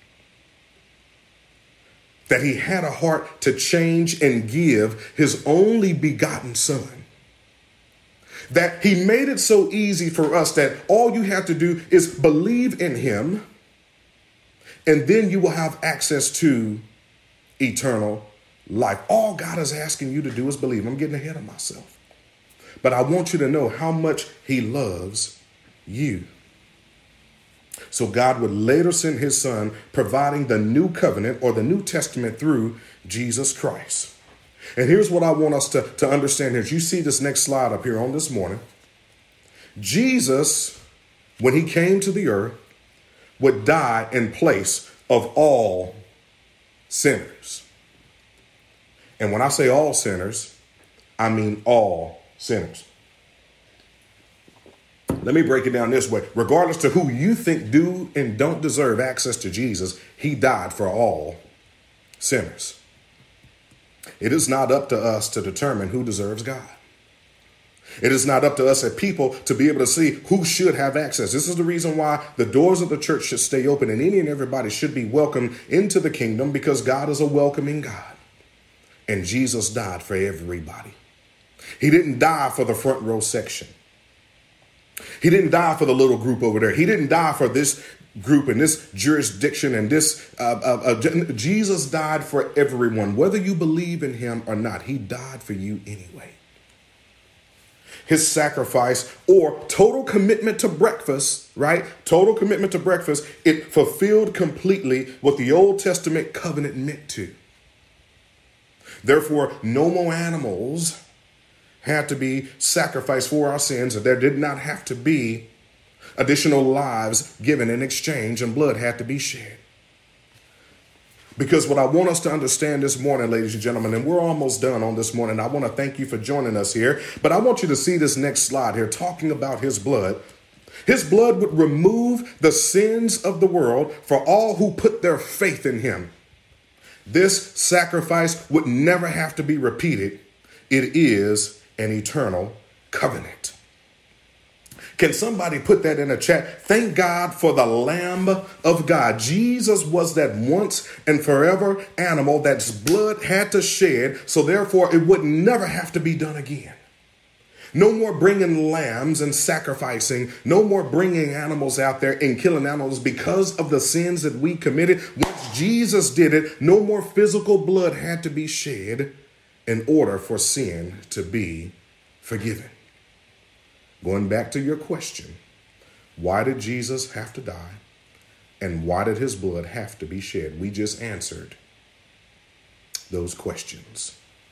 that he had a heart to change and give his only begotten son. That he made it so easy for us that all you have to do is believe in him, and then you will have access to eternal life. All God is asking you to do is believe. I'm getting ahead of myself. But I want you to know how much he loves you. So God would later send his son, providing the new covenant or the New Testament through Jesus Christ. And here's what I want us to, to understand here. As you see this next slide up here on this morning, Jesus, when he came to the earth, would die in place of all sinners. And when I say all sinners, I mean all sinners. Let me break it down this way. Regardless to who you think do and don't deserve access to Jesus, he died for all sinners. It is not up to us to determine who deserves God. It is not up to us as people to be able to see who should have access. This is the reason why the doors of the church should stay open and any and everybody should be welcomed into the kingdom, because God is a welcoming God. And Jesus died for everybody. He didn't die for the front row section. He didn't die for the little group over there. He didn't die for this group and this jurisdiction and this. Uh, uh, uh, Jesus died for everyone, whether you believe in him or not. He died for you anyway. His sacrifice, or total commitment to breakfast, right? Total commitment to breakfast. It fulfilled completely what the Old Testament covenant meant to. Therefore, no more animals had to be sacrificed for our sins, and there did not have to be additional lives given in exchange, and blood had to be shed. Because what I want us to understand this morning, ladies and gentlemen, and we're almost done on this morning. I want to thank you for joining us here, but I want you to see this next slide here talking about his blood. His blood would remove the sins of the world for all who put their faith in him. This sacrifice would never have to be repeated. It is an eternal covenant. Can somebody put that in a chat? Thank God for the Lamb of God. Jesus was that once and forever animal that's blood had to shed, so therefore it would never have to be done again. No more bringing lambs and sacrificing. No more bringing animals out there and killing animals because of the sins that we committed. Once Jesus did it, no more physical blood had to be shed in order for sin to be forgiven. Going back to your question, why did Jesus have to die? And why did his blood have to be shed? We just answered those questions.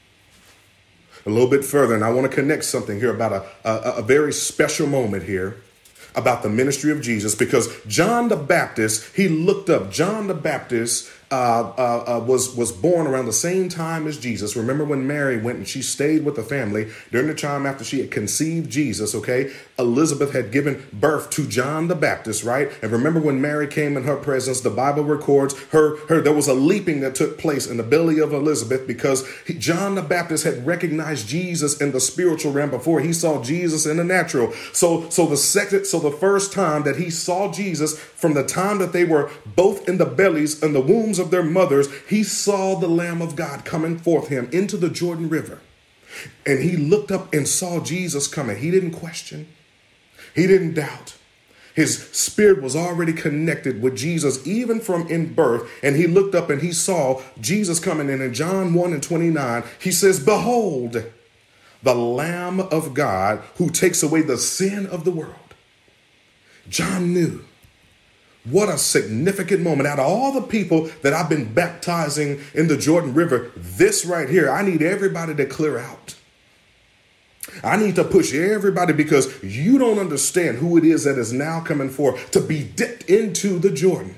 A little bit further, and I want to connect something here about a, a, a very special moment here about the ministry of Jesus, because John the Baptist, he looked up. John the Baptist uh, uh, uh, was, was born around the same time as Jesus. Remember when Mary went and she stayed with the family during the time after she had conceived Jesus, okay? Elizabeth had given birth to John the Baptist, right? And remember when Mary came in her presence, the Bible records her, her there was a leaping that took place in the belly of Elizabeth because he, John the Baptist had recognized Jesus in the spiritual realm before he saw Jesus in the natural. So, so the second, so the first time that he saw Jesus, from the time that they were both in the bellies and the wombs of their mothers, he saw the Lamb of God coming forth him into the Jordan River. And he looked up and saw Jesus coming. He didn't question. He didn't doubt. His spirit was already connected with Jesus, even from in birth. And he looked up and he saw Jesus coming in. In John one and twenty-nine, he says, "Behold, the Lamb of God who takes away the sin of the world." John knew. What a significant moment. Out of all the people that I've been baptizing in the Jordan River, this right here, I need everybody to clear out. I need to push everybody, because you don't understand who it is that is now coming forth to be dipped into the Jordan.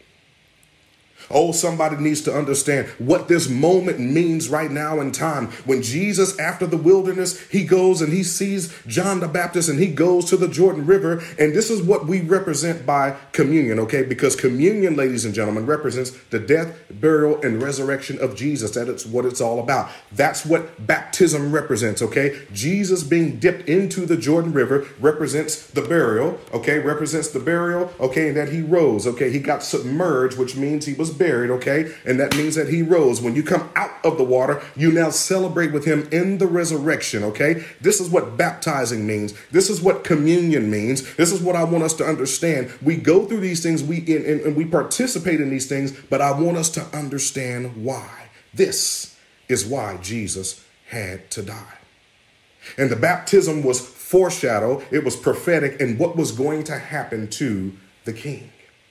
Oh, somebody needs to understand what this moment means right now in time. When Jesus, after the wilderness, he goes and he sees John the Baptist and he goes to the Jordan River. And this is what we represent by communion, okay? Because communion, ladies and gentlemen, represents the death, burial, and resurrection of Jesus. That is what it's all about. That's what baptism represents, okay? Jesus being dipped into the Jordan River represents the burial, okay? Represents the burial, okay? And that he rose, okay? He got submerged, which means he was buried, okay? And that means that he rose. When you come out of the water, you now celebrate with him in the resurrection, okay? This is what baptizing means. This is what communion means. This is what I want us to understand. We go through these things, we and, and we participate in these things, but I want us to understand why. This is why Jesus had to die. And the baptism was foreshadow, it was prophetic in what was going to happen to the king.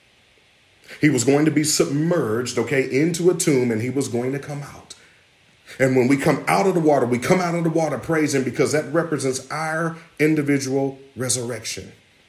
He was going to be submerged, okay, into a tomb, and he was going to come out. And when we come out of the water, we come out of the water praising, because that represents our individual resurrection.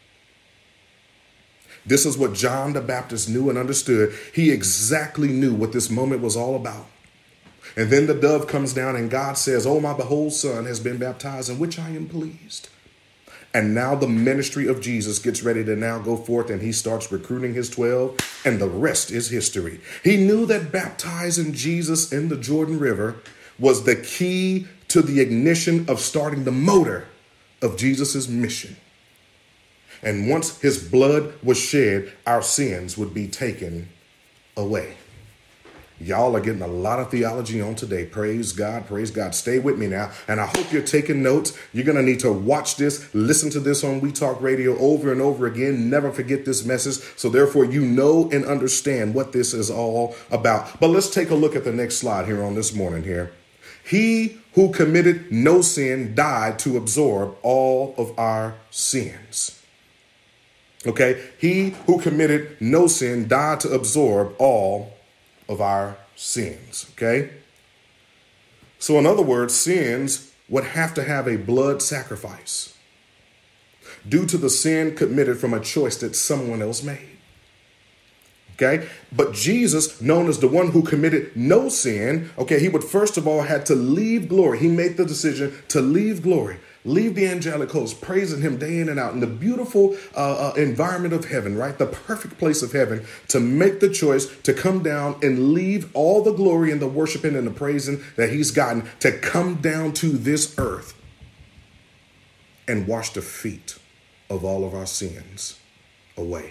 This is what John the Baptist knew and understood. He exactly knew what this moment was all about. And then the dove comes down and God says, "Oh, my behold son has been baptized, in which I am pleased." And now the ministry of Jesus gets ready to now go forth, and he starts recruiting his twelve, and the rest is history. He knew that baptizing Jesus in the Jordan River was the key to the ignition of starting the motor of Jesus's mission. And once his blood was shed, our sins would be taken away. Y'all are getting a lot of theology on today. Praise God. Praise God. Stay with me now. And I hope you're taking notes. You're going to need to watch this, listen to this on We Talk Radio over and over again. Never forget this message. So therefore, you know and understand what this is all about. But let's take a look at the next slide here on this morning here. He who committed no sin died to absorb all of our sins. Okay. He who committed no sin died to absorb all of our sins, okay? So in other words, sins would have to have a blood sacrifice due to the sin committed from a choice that someone else made, okay? But Jesus, known as the one who committed no sin, okay, he would first of all had to leave glory. He made the decision to leave glory, leave the angelic host, praising him day in and out in the beautiful uh, uh, environment of heaven, right? The perfect place of heaven, to make the choice to come down and leave all the glory and the worshiping and the praising that he's gotten, to come down to this earth and wash the feet of all of our sins away.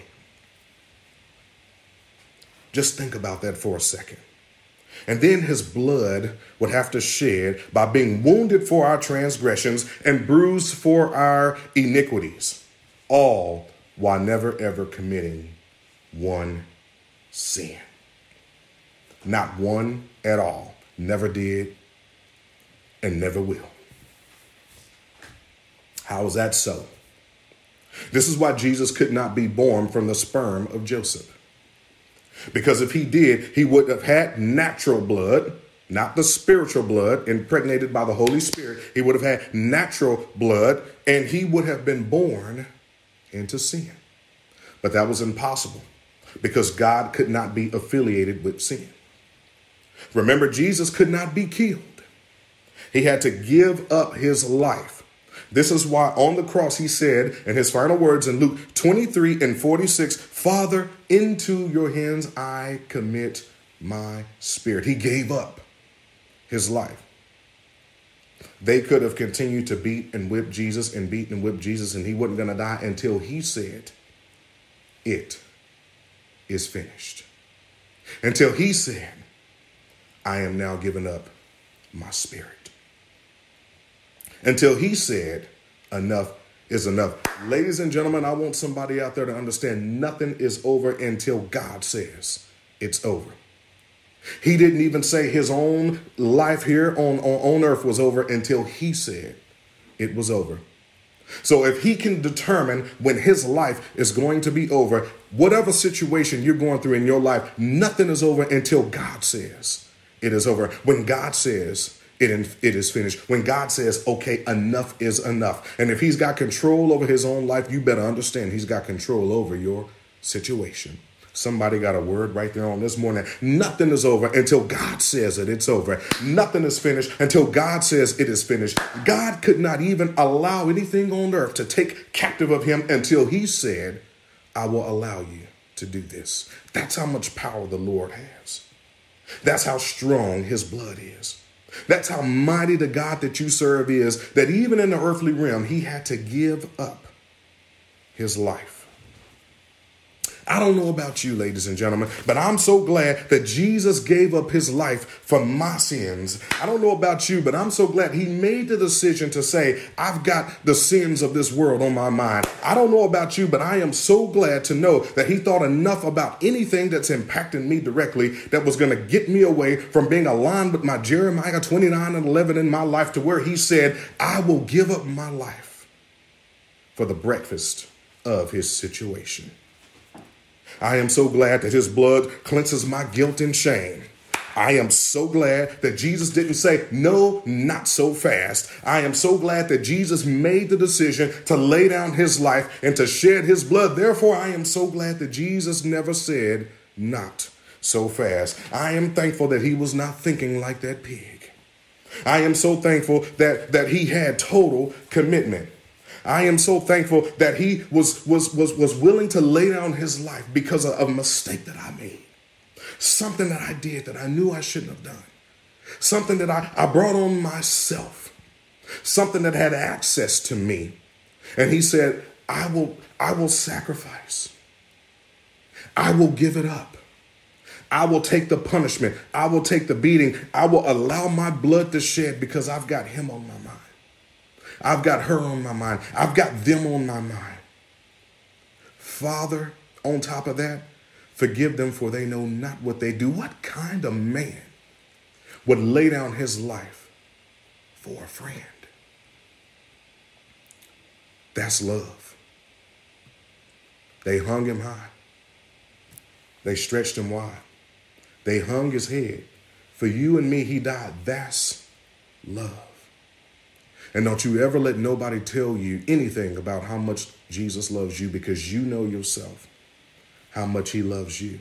Just think about that for a second. And then his blood would have to shed by being wounded for our transgressions and bruised for our iniquities, all while never ever committing one sin. Not one at all. Never did and never will. How is that so? This is why Jesus could not be born from the sperm of Joseph. Because if he did, he would have had natural blood, not the spiritual blood impregnated by the Holy Spirit. He would have had natural blood, and he would have been born into sin. But that was impossible because God could not be affiliated with sin. Remember, Jesus could not be killed. He had to give up his life. This is why on the cross he said in his final words in Luke twenty-three and forty-six, Father, into your hands I commit my spirit. He gave up his life. They could have continued to beat and whip Jesus and beat and whip Jesus, and he wasn't going to die until he said, it is finished. Until he said, I am now giving up my spirit. Until he said, enough is enough. Ladies and gentlemen, I want somebody out there to understand nothing is over until God says it's over. He didn't even say his own life here on, on, on earth was over until he said it was over. So if he can determine when his life is going to be over, whatever situation you're going through in your life, nothing is over until God says it is over. When God says it, it is finished. When God says, okay, enough is enough. And if he's got control over his own life, you better understand he's got control over your situation. Somebody got a word right there on this morning. Nothing is over until God says it. It's over. Nothing is finished until God says it is finished. God could not even allow anything on earth to take captive of him until he said, I will allow you to do this. That's how much power the Lord has. That's how strong his blood is. That's how mighty the God that you serve is, that even in the earthly realm, he had to give up his life. I don't know about you, ladies and gentlemen, but I'm so glad that Jesus gave up his life for my sins. I don't know about you, but I'm so glad he made the decision to say, I've got the sins of this world on my mind. I don't know about you, but I am so glad to know that he thought enough about anything that's impacting me directly that was going to get me away from being aligned with my Jeremiah twenty-nine and eleven in my life, to where he said, I will give up my life for the breakfast of his situation. I am so glad that his blood cleanses my guilt and shame. I am so glad that Jesus didn't say, no, not so fast. I am so glad that Jesus made the decision to lay down his life and to shed his blood. Therefore, I am so glad that Jesus never said, not so fast. I am thankful that he was not thinking like that pig. I am so thankful that, that he had total commitment. I am so thankful that he was, was, was, was willing to lay down his life because of a mistake that I made. Something that I did that I knew I shouldn't have done. Something that I, I brought on myself. Something that had access to me. And he said, I will, I will sacrifice. I will give it up. I will take the punishment. I will take the beating. I will allow my blood to shed because I've got him on my mind. I've got her on my mind. I've got them on my mind. Father, on top of that, forgive them, for they know not what they do. What kind of man would lay down his life for a friend? That's love. They hung him high. They stretched him wide. They hung his head. For you and me, he died. That's love. And don't you ever let nobody tell you anything about how much Jesus loves you, because you know yourself how much he loves you.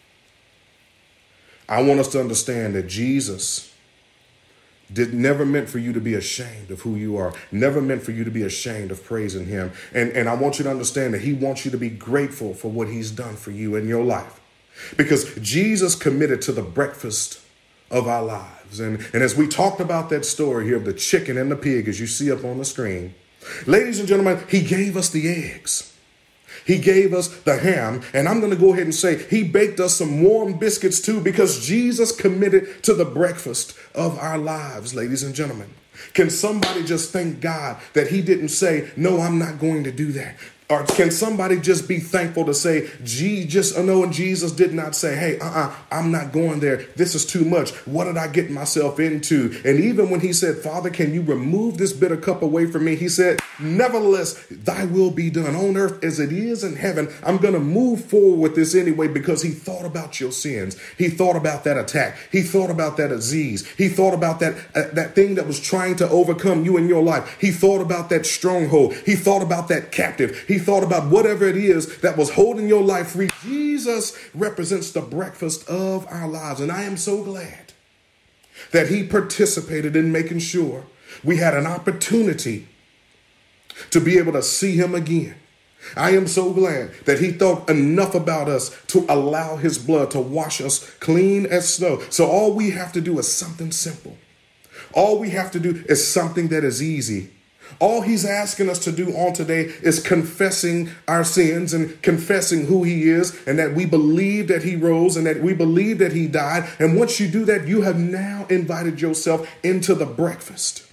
I want us to understand that Jesus did never meant for you to be ashamed of who you are, never meant for you to be ashamed of praising him. And, and I want you to understand that he wants you to be grateful for what he's done for you in your life, because Jesus committed to the breakfast of our lives. And, and as we talked about that story here of the chicken and the pig, as you see up on the screen, ladies and gentlemen, he gave us the eggs. He gave us the ham. And I'm going to go ahead and say he baked us some warm biscuits too, because Jesus committed to the breakfast of our lives, ladies and gentlemen. Can somebody just thank God that he didn't say, no, I'm not going to do that. Or can somebody just be thankful to say, gee, just knowing Jesus did not say, hey, uh-uh, I'm not going there. This is too much. What did I get myself into? And even when he said, Father, can you remove this bitter cup away from me? He said, nevertheless, thy will be done on earth as it is in heaven. I'm going to move forward with this anyway, because he thought about your sins. He thought about that attack. He thought about that disease. He thought about that, uh, that thing that was trying to overcome you in your life. He thought about that stronghold. He thought about that captive. He thought about whatever it is that was holding your life free. Jesus represents the breakfast of our lives. And I am so glad that he participated in making sure we had an opportunity to be able to see him again. I am so glad that he thought enough about us to allow his blood to wash us clean as snow. So all we have to do is something simple. All we have to do is something that is easy. All he's asking us to do on today is confessing our sins and confessing who he is, and that we believe that he rose and that we believe that he died. And once you do that, you have now invited yourself into the breakfast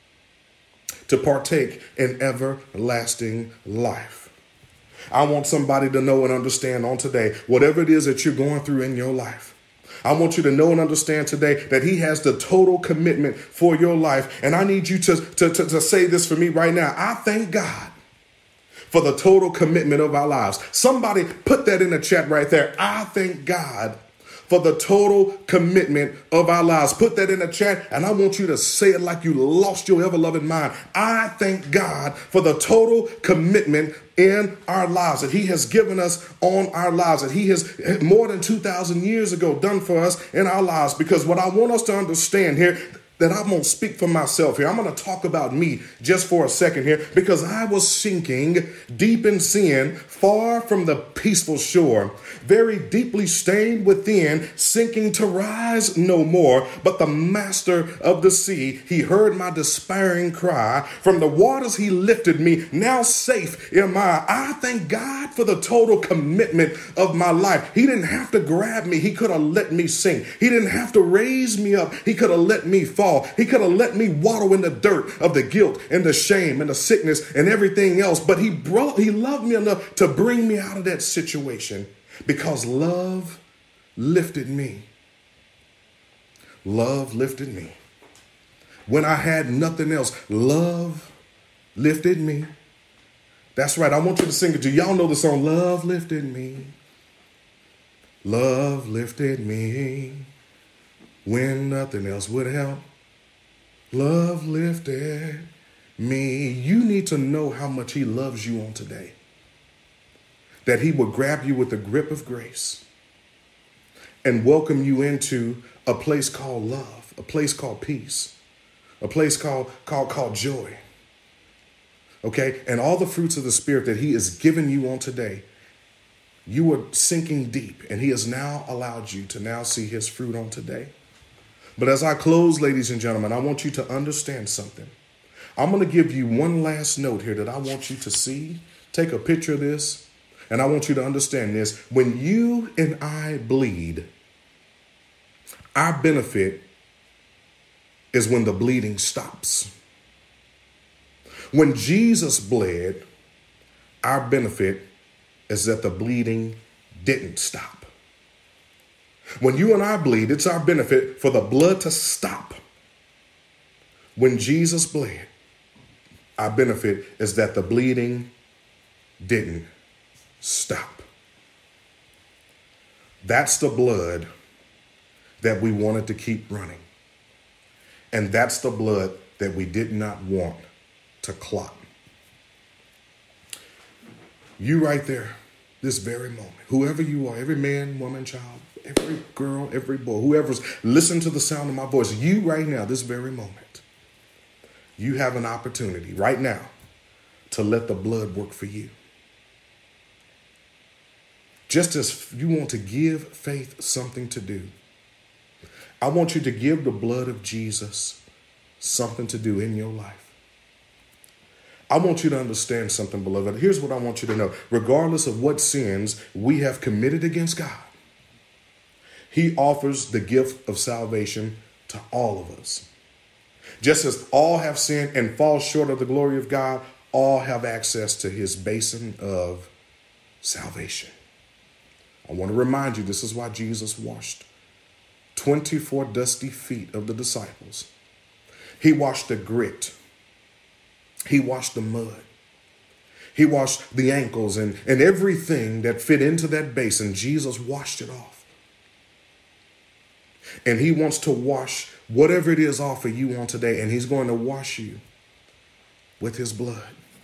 to partake in everlasting life. I want somebody to know and understand on today, whatever it is that you're going through in your life, I want you to know and understand today that he has the total commitment for your life. And I need you to, to, to, to say this for me right now. I thank God for the total commitment of our lives. Somebody put that in the chat right there. I thank God for the total commitment of our lives. Put that in the chat, and I want you to say it like you lost your ever-loving mind. I thank God for the total commitment in our lives that he has given us on our lives, that he has more than two thousand years ago done for us in our lives. Because what I want us to understand here, that I'm going to speak for myself here. I'm going to talk about me just for a second here, because I was sinking deep in sin, far from the peaceful shore, very deeply stained within, sinking to rise no more. But the master of the sea, he heard my despairing cry. From the waters he lifted me, now safe am I. I thank God for the total commitment of my life. He didn't have to grab me. He could have let me sink. He didn't have to raise me up. He could have let me fall. He could have let me wallow in the dirt of the guilt and the shame and the sickness and everything else. But he brought, he loved me enough to bring me out of that situation, because love lifted me. Love lifted me. When I had nothing else, love lifted me. That's right. I want you to sing it. Do y'all know the song? Love lifted me. Love lifted me when nothing else would help. Love lifted me. You need to know how much he loves you on today. That he would grab you with a grip of grace and welcome you into a place called love, a place called peace, a place called, called, called joy. Okay? And all the fruits of the Spirit that he has given you on today. You were sinking deep, and he has now allowed you to now see his fruit on today. But as I close, ladies and gentlemen, I want you to understand something. I'm going to give you one last note here that I want you to see. Take a picture of this, and I want you to understand this. When you and I bleed, our benefit is when the bleeding stops. When Jesus bled, our benefit is that the bleeding didn't stop. When you and I bleed, it's our benefit for the blood to stop. When Jesus bled, our benefit is that the bleeding didn't stop. That's the blood that we wanted to keep running. And that's the blood that we did not want to clot. You right there, this very moment, whoever you are, every man, woman, child, every girl, every boy, whoever's listening to the sound of my voice, you right now, this very moment, you have an opportunity right now to let the blood work for you. Just as you want to give faith something to do, I want you to give the blood of Jesus something to do in your life. I want you to understand something, beloved. Here's what I want you to know. Regardless of what sins we have committed against God, he offers the gift of salvation to all of us. Just as all have sinned and fall short of the glory of God, all have access to his basin of salvation. I want to remind you, this is why Jesus washed twenty-four dusty feet of the disciples. He washed the grit. He washed the mud. He washed the ankles and, and everything that fit into that basin. Jesus washed it off. And he wants to wash whatever it is off of you on today. And he's going to wash you with his blood.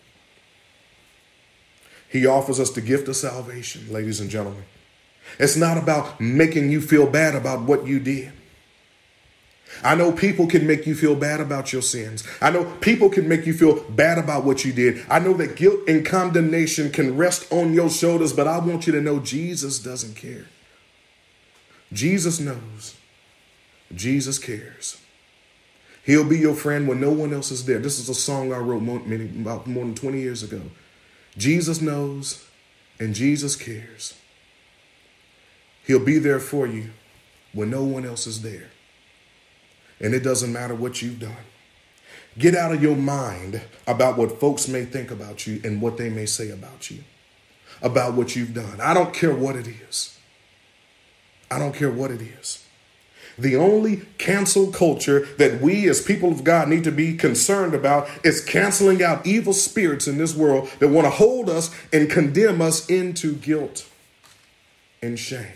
He offers us the gift of salvation, ladies and gentlemen. It's not about making you feel bad about what you did. I know people can make you feel bad about your sins. I know people can make you feel bad about what you did. I know that guilt and condemnation can rest on your shoulders, but I want you to know Jesus doesn't care. Jesus knows. Jesus cares. He'll be your friend when no one else is there. This is a song I wrote more, many, about more than twenty years ago. Jesus knows and Jesus cares. He'll be there for you when no one else is there. And it doesn't matter what you've done. Get out of your mind about what folks may think about you and what they may say about you, about what you've done. I don't care what it is. I don't care what it is. The only cancel culture that we as people of God need to be concerned about is canceling out evil spirits in this world that want to hold us and condemn us into guilt and shame.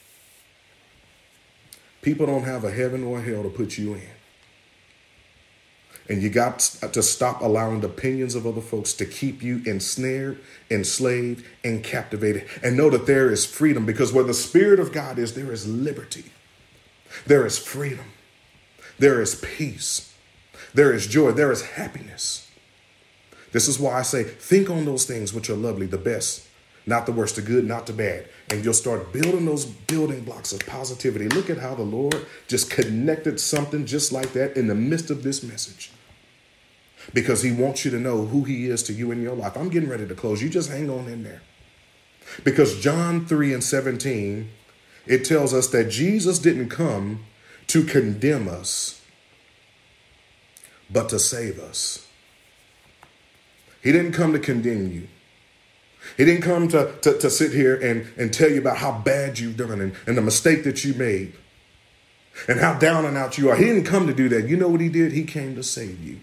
People don't have a heaven or a hell to put you in. And you got to stop allowing the opinions of other folks to keep you ensnared, enslaved, and captivated. And know that there is freedom, because where the Spirit of God is, there is liberty. There is freedom. There is peace. There is joy. There is happiness. This is why I say, think on those things which are lovely, the best, not the worst, the good, not the bad. And you'll start building those building blocks of positivity. Look at how the Lord just connected something just like that in the midst of this message. Because he wants you to know who he is to you in your life. I'm getting ready to close. You just hang on in there. Because John three and seventeen, it tells us that Jesus didn't come to condemn us, but to save us. He didn't come to condemn you. He didn't come to, to, to sit here and, and tell you about how bad you've done and, and the mistake that you made and how down and out you are. He didn't come to do that. You know what he did? He came to save you.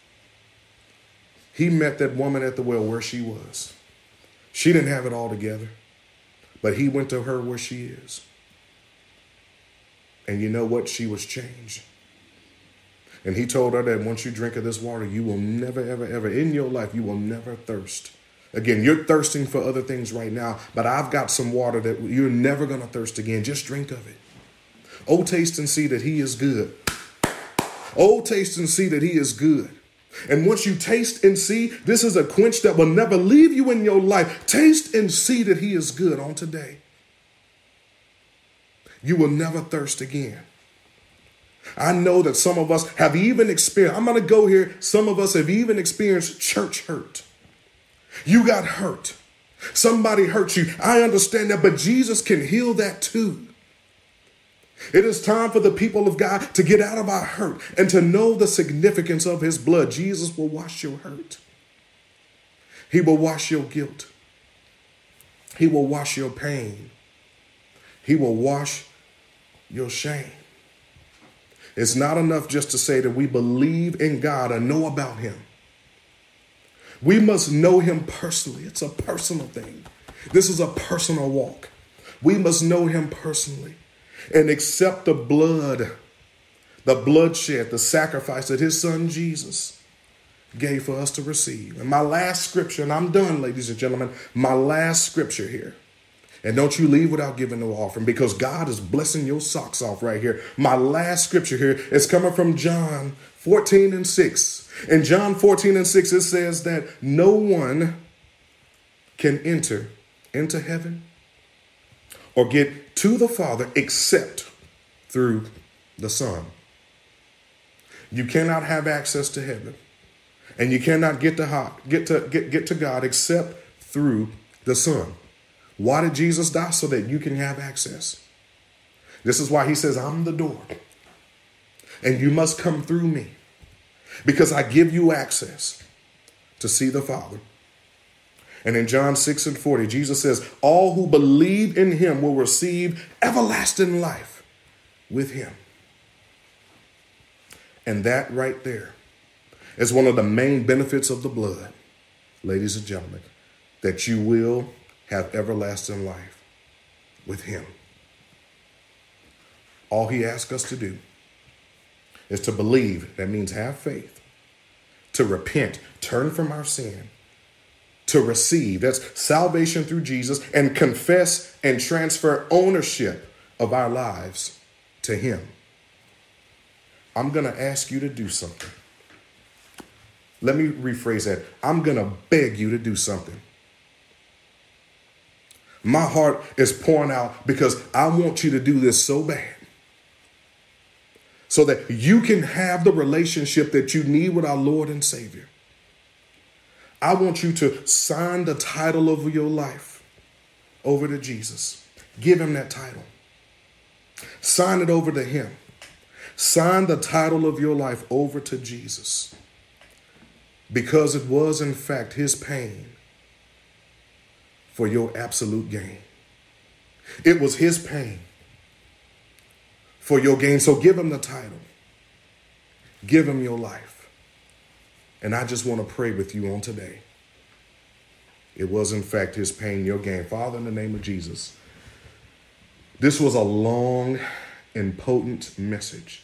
He met that woman at the well where she was. She didn't have it all together, but he went to her where she is. And you know what? She was changed. And he told her that once you drink of this water, you will never, ever, ever in your life, you will never thirst. Again, you're thirsting for other things right now, but I've got some water that you're never going to thirst again. Just drink of it. Oh, taste and see that he is good. Oh, taste and see that he is good. And once you taste and see, this is a quench that will never leave you in your life. Taste and see that he is good on today. You will never thirst again. I know that some of us have even experienced, I'm going to go here, some of us have even experienced church hurt. You got hurt. Somebody hurt you. I understand that, but Jesus can heal that too. It is time for the people of God to get out of our hurt and to know the significance of his blood. Jesus will wash your hurt. He will wash your guilt. He will wash your pain. He will wash your shame. It's not enough just to say that we believe in God and know about him. We must know him personally. It's a personal thing. This is a personal walk. We must know him personally and accept the blood, the bloodshed, the sacrifice that his son Jesus gave for us to receive. And my last scripture, and I'm done, ladies and gentlemen, my last scripture here. And don't you leave without giving no offering, because God is blessing your socks off right here. My last scripture here is coming from John fourteen and six. In John fourteen and six, it says that no one can enter into heaven or get to the Father except through the Son. You cannot have access to heaven, and you cannot get to get to get, get to God except through the Son. Why did Jesus die? So that you can have access. This is why he says, I'm the door, and you must come through me, because I give you access to see the Father. And in John six and forty, Jesus says, all who believe in him will receive everlasting life with him. And that right there is one of the main benefits of the blood, ladies and gentlemen, that you will have everlasting life with him. All he asks us to do is to believe. That means have faith, to repent, turn from our sin, to receive. That's salvation through Jesus, and confess and transfer ownership of our lives to him. I'm going to ask you to do something. Let me rephrase that. I'm going to beg you to do something. My heart is pouring out because I want you to do this so bad, so that you can have the relationship that you need with our Lord and Savior. I want you to sign the title of your life over to Jesus. Give him that title. Sign it over to him. Sign the title of your life over to Jesus, because it was, in fact, his pain for your absolute gain. It was his pain for your gain. So give him the title. Give him your life. And I just want to pray with you on today. It was, in fact, his pain, your gain. Father, in the name of Jesus, this was a long and potent message.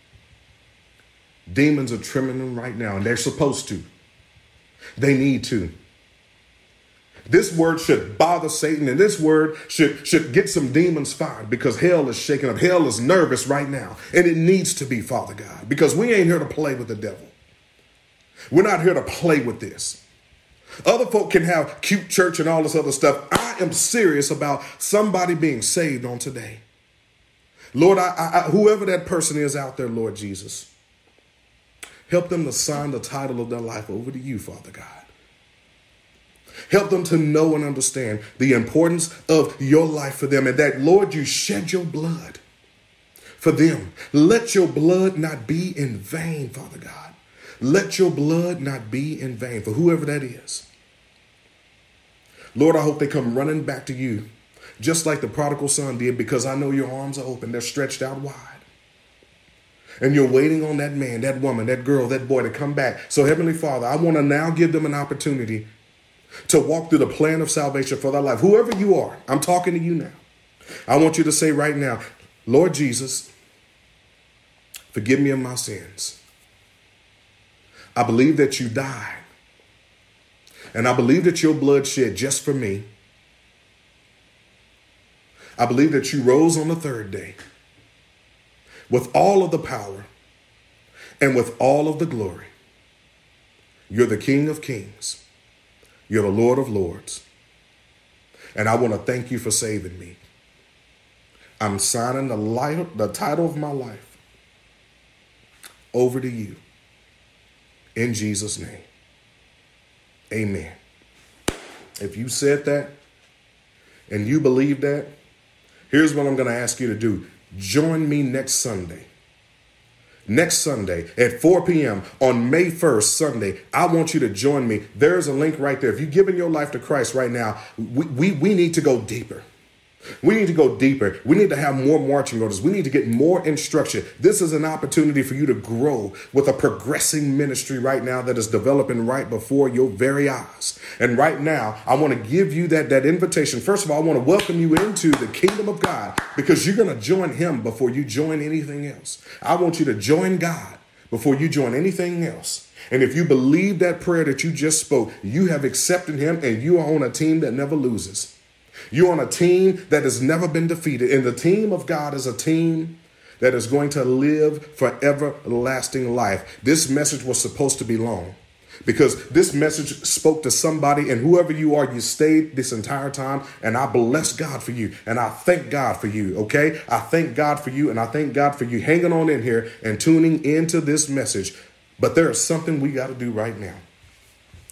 Demons are trembling right now, and they're supposed to. They need to. This word should bother Satan, and this word should, should get some demons fired, because hell is shaking up. Hell is nervous right now, and it needs to be, Father God, because we ain't here to play with the devil. We're not here to play with this. Other folk can have cute church and all this other stuff. I am serious about somebody being saved on today. Lord, I, I, whoever that person is out there, Lord Jesus, help them to sign the title of their life over to you, Father God. Help them to know and understand the importance of your life for them, and that, Lord, you shed your blood for them. Let your blood not be in vain, Father God. Let your blood not be in vain for whoever that is. Lord, I hope they come running back to you, just like the prodigal son did, because I know your arms are open. They're stretched out wide. And you're waiting on that man, that woman, that girl, that boy to come back. So, Heavenly Father, I want to now give them an opportunity to walk through the plan of salvation for their life. Whoever you are, I'm talking to you now. I want you to say right now, Lord Jesus, forgive me of my sins. I believe that you died, and I believe that your blood shed just for me. I believe that you rose on the third day with all of the power and with all of the glory. You're the King of Kings. You're the Lord of Lords. And I want to thank you for saving me. I'm signing the, light, the title of my life over to you. In Jesus' name, amen. If you said that and you believe that, here's what I'm going to ask you to do. Join me next Sunday. Next Sunday at four p.m. on May first, Sunday, I want you to join me. There's a link right there. If you've given your life to Christ right now, we, we, we need to go deeper. We need to go deeper. We need to have more marching orders. We need to get more instruction. This is an opportunity for you to grow with a progressing ministry right now that is developing right before your very eyes. And right now, I want to give you that, that invitation. First of all, I want to welcome you into the kingdom of God, because you're going to join him before you join anything else. I want you to join God before you join anything else. And if you believe that prayer that you just spoke, you have accepted him, and you are on a team that never loses. You're on a team that has never been defeated. And the team of God is a team that is going to live for everlasting life. This message was supposed to be long, because this message spoke to somebody, and whoever you are, you stayed this entire time. And I bless God for you. And I thank God for you. OK, I thank God for you. And I thank God for you hanging on in here and tuning into this message. But there is something we got to do right now.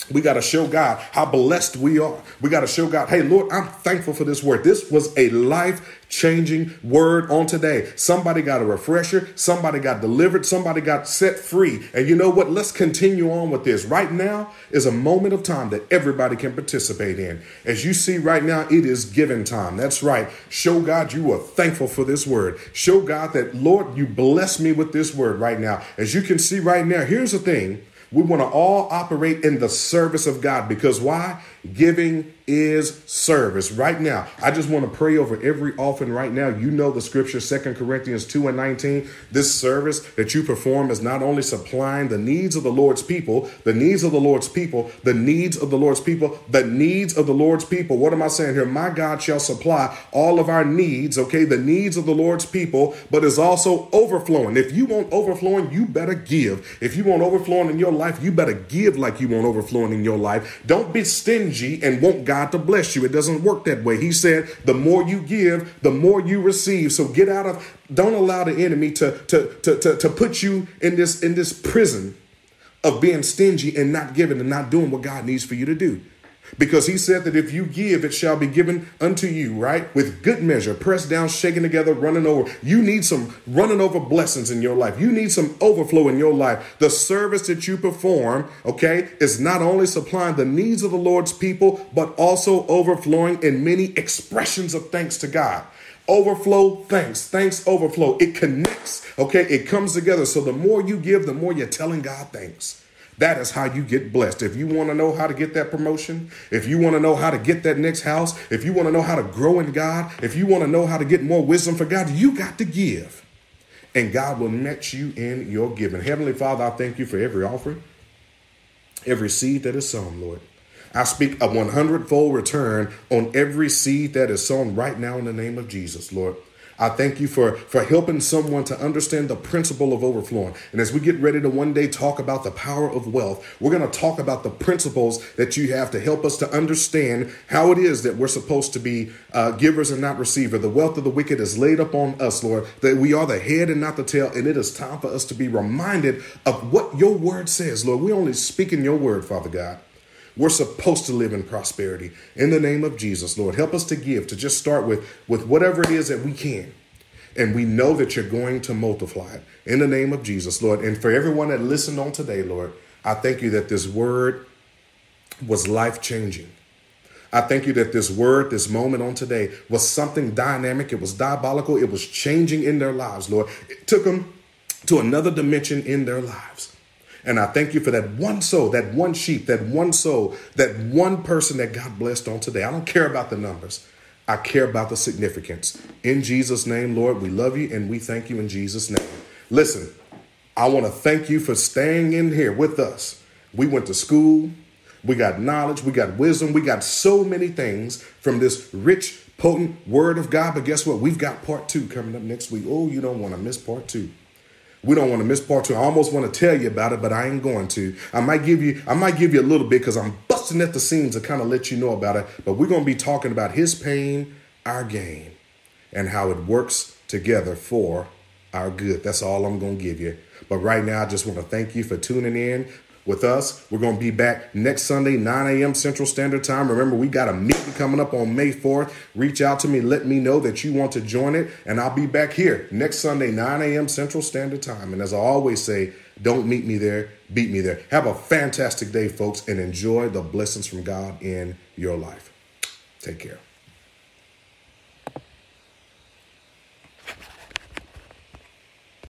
We got to show God how blessed we are. We got to show God, hey, Lord, I'm thankful for this word. This was a life-changing word on today. Somebody got a refresher. Somebody got delivered. Somebody got set free. And you know what? Let's continue on with this. Right now is a moment of time that everybody can participate in. As you see right now, it is giving time. That's right. Show God you are thankful for this word. Show God that, Lord, you bless me with this word right now. As you can see right now, here's the thing. We want to all operate in the service of God because why? Giving is service. Right now, I just want to pray over every offering right now. You know the scripture, Second Corinthians two and nineteen. This service that you perform is not only supplying the needs of the Lord's people, the needs of the Lord's people, the needs of the Lord's people, the needs of the Lord's people. What am I saying here? My God shall supply all of our needs, okay? The needs of the Lord's people, but is also overflowing. If you want overflowing, you better give. If you want overflowing in your life, you better give like you want overflowing in your life. Don't be stingy and want God to bless you. It doesn't work that way. He said, the more you give, the more you receive. So get out of, don't allow the enemy to, to, to, to, to put you in this, in this prison of being stingy and not giving and not doing what God needs for you to do. Because he said that if you give, it shall be given unto you, right? With good measure, pressed down, shaken together, running over. You need some running over blessings in your life. You need some overflow in your life. The service that you perform, okay, is not only supplying the needs of the Lord's people, but also overflowing in many expressions of thanks to God. Overflow, thanks, thanks, overflow. It connects, okay? It comes together. So the more you give, the more you're telling God thanks. That is how you get blessed. If you want to know how to get that promotion, if you want to know how to get that next house, if you want to know how to grow in God, if you want to know how to get more wisdom for God, you got to give. And God will match you in your giving. Heavenly Father, I thank you for every offering, every seed that is sown, Lord. I speak a one hundred fold return on every seed that is sown right now in the name of Jesus, Lord. I thank you for, for helping someone to understand the principle of overflowing. And as we get ready to one day talk about the power of wealth, we're going to talk about the principles that you have to help us to understand how it is that we're supposed to be uh, givers and not receivers. The wealth of the wicked is laid upon us, Lord, that we are the head and not the tail. And it is time for us to be reminded of what your word says, Lord. We only speak in your word, Father God. We're supposed to live in prosperity. In the name of Jesus, Lord, help us to give, to just start with, with whatever it is that we can. And we know that you're going to multiply it in the name of Jesus, Lord. And for everyone that listened on today, Lord, I thank you that this word was life-changing. I thank you that this word, this moment on today was something dynamic. It was diabolical. It was changing in their lives, Lord. It took them to another dimension in their lives. And I thank you for that one soul, that one sheep, that one soul, that one person that God blessed on today. I don't care about the numbers. I care about the significance. In Jesus' name, Lord, we love you and we thank you in Jesus' name. Listen, I want to thank you for staying in here with us. We went to school. We got knowledge. We got wisdom. We got so many things from this rich, potent word of God. But guess what? We've got part two coming up next week. Oh, you don't want to miss part two. We don't want to miss part two. I almost want to tell you about it, but I ain't going to. I might give you, I might give you a little bit because I'm busting at the seams to kind of let you know about it. But we're going to be talking about his pain, our gain, and how it works together for our good. That's all I'm going to give you. But right now, I just want to thank you for tuning in with us. We're going to be back next Sunday, nine a.m. Central Standard Time. Remember, we got a meeting coming up on May fourth. Reach out to me. Let me know that you want to join it. And I'll be back here next Sunday, nine a.m. Central Standard Time. And as I always say, don't meet me there, beat me there. Have a fantastic day, folks, and enjoy the blessings from God in your life. Take care.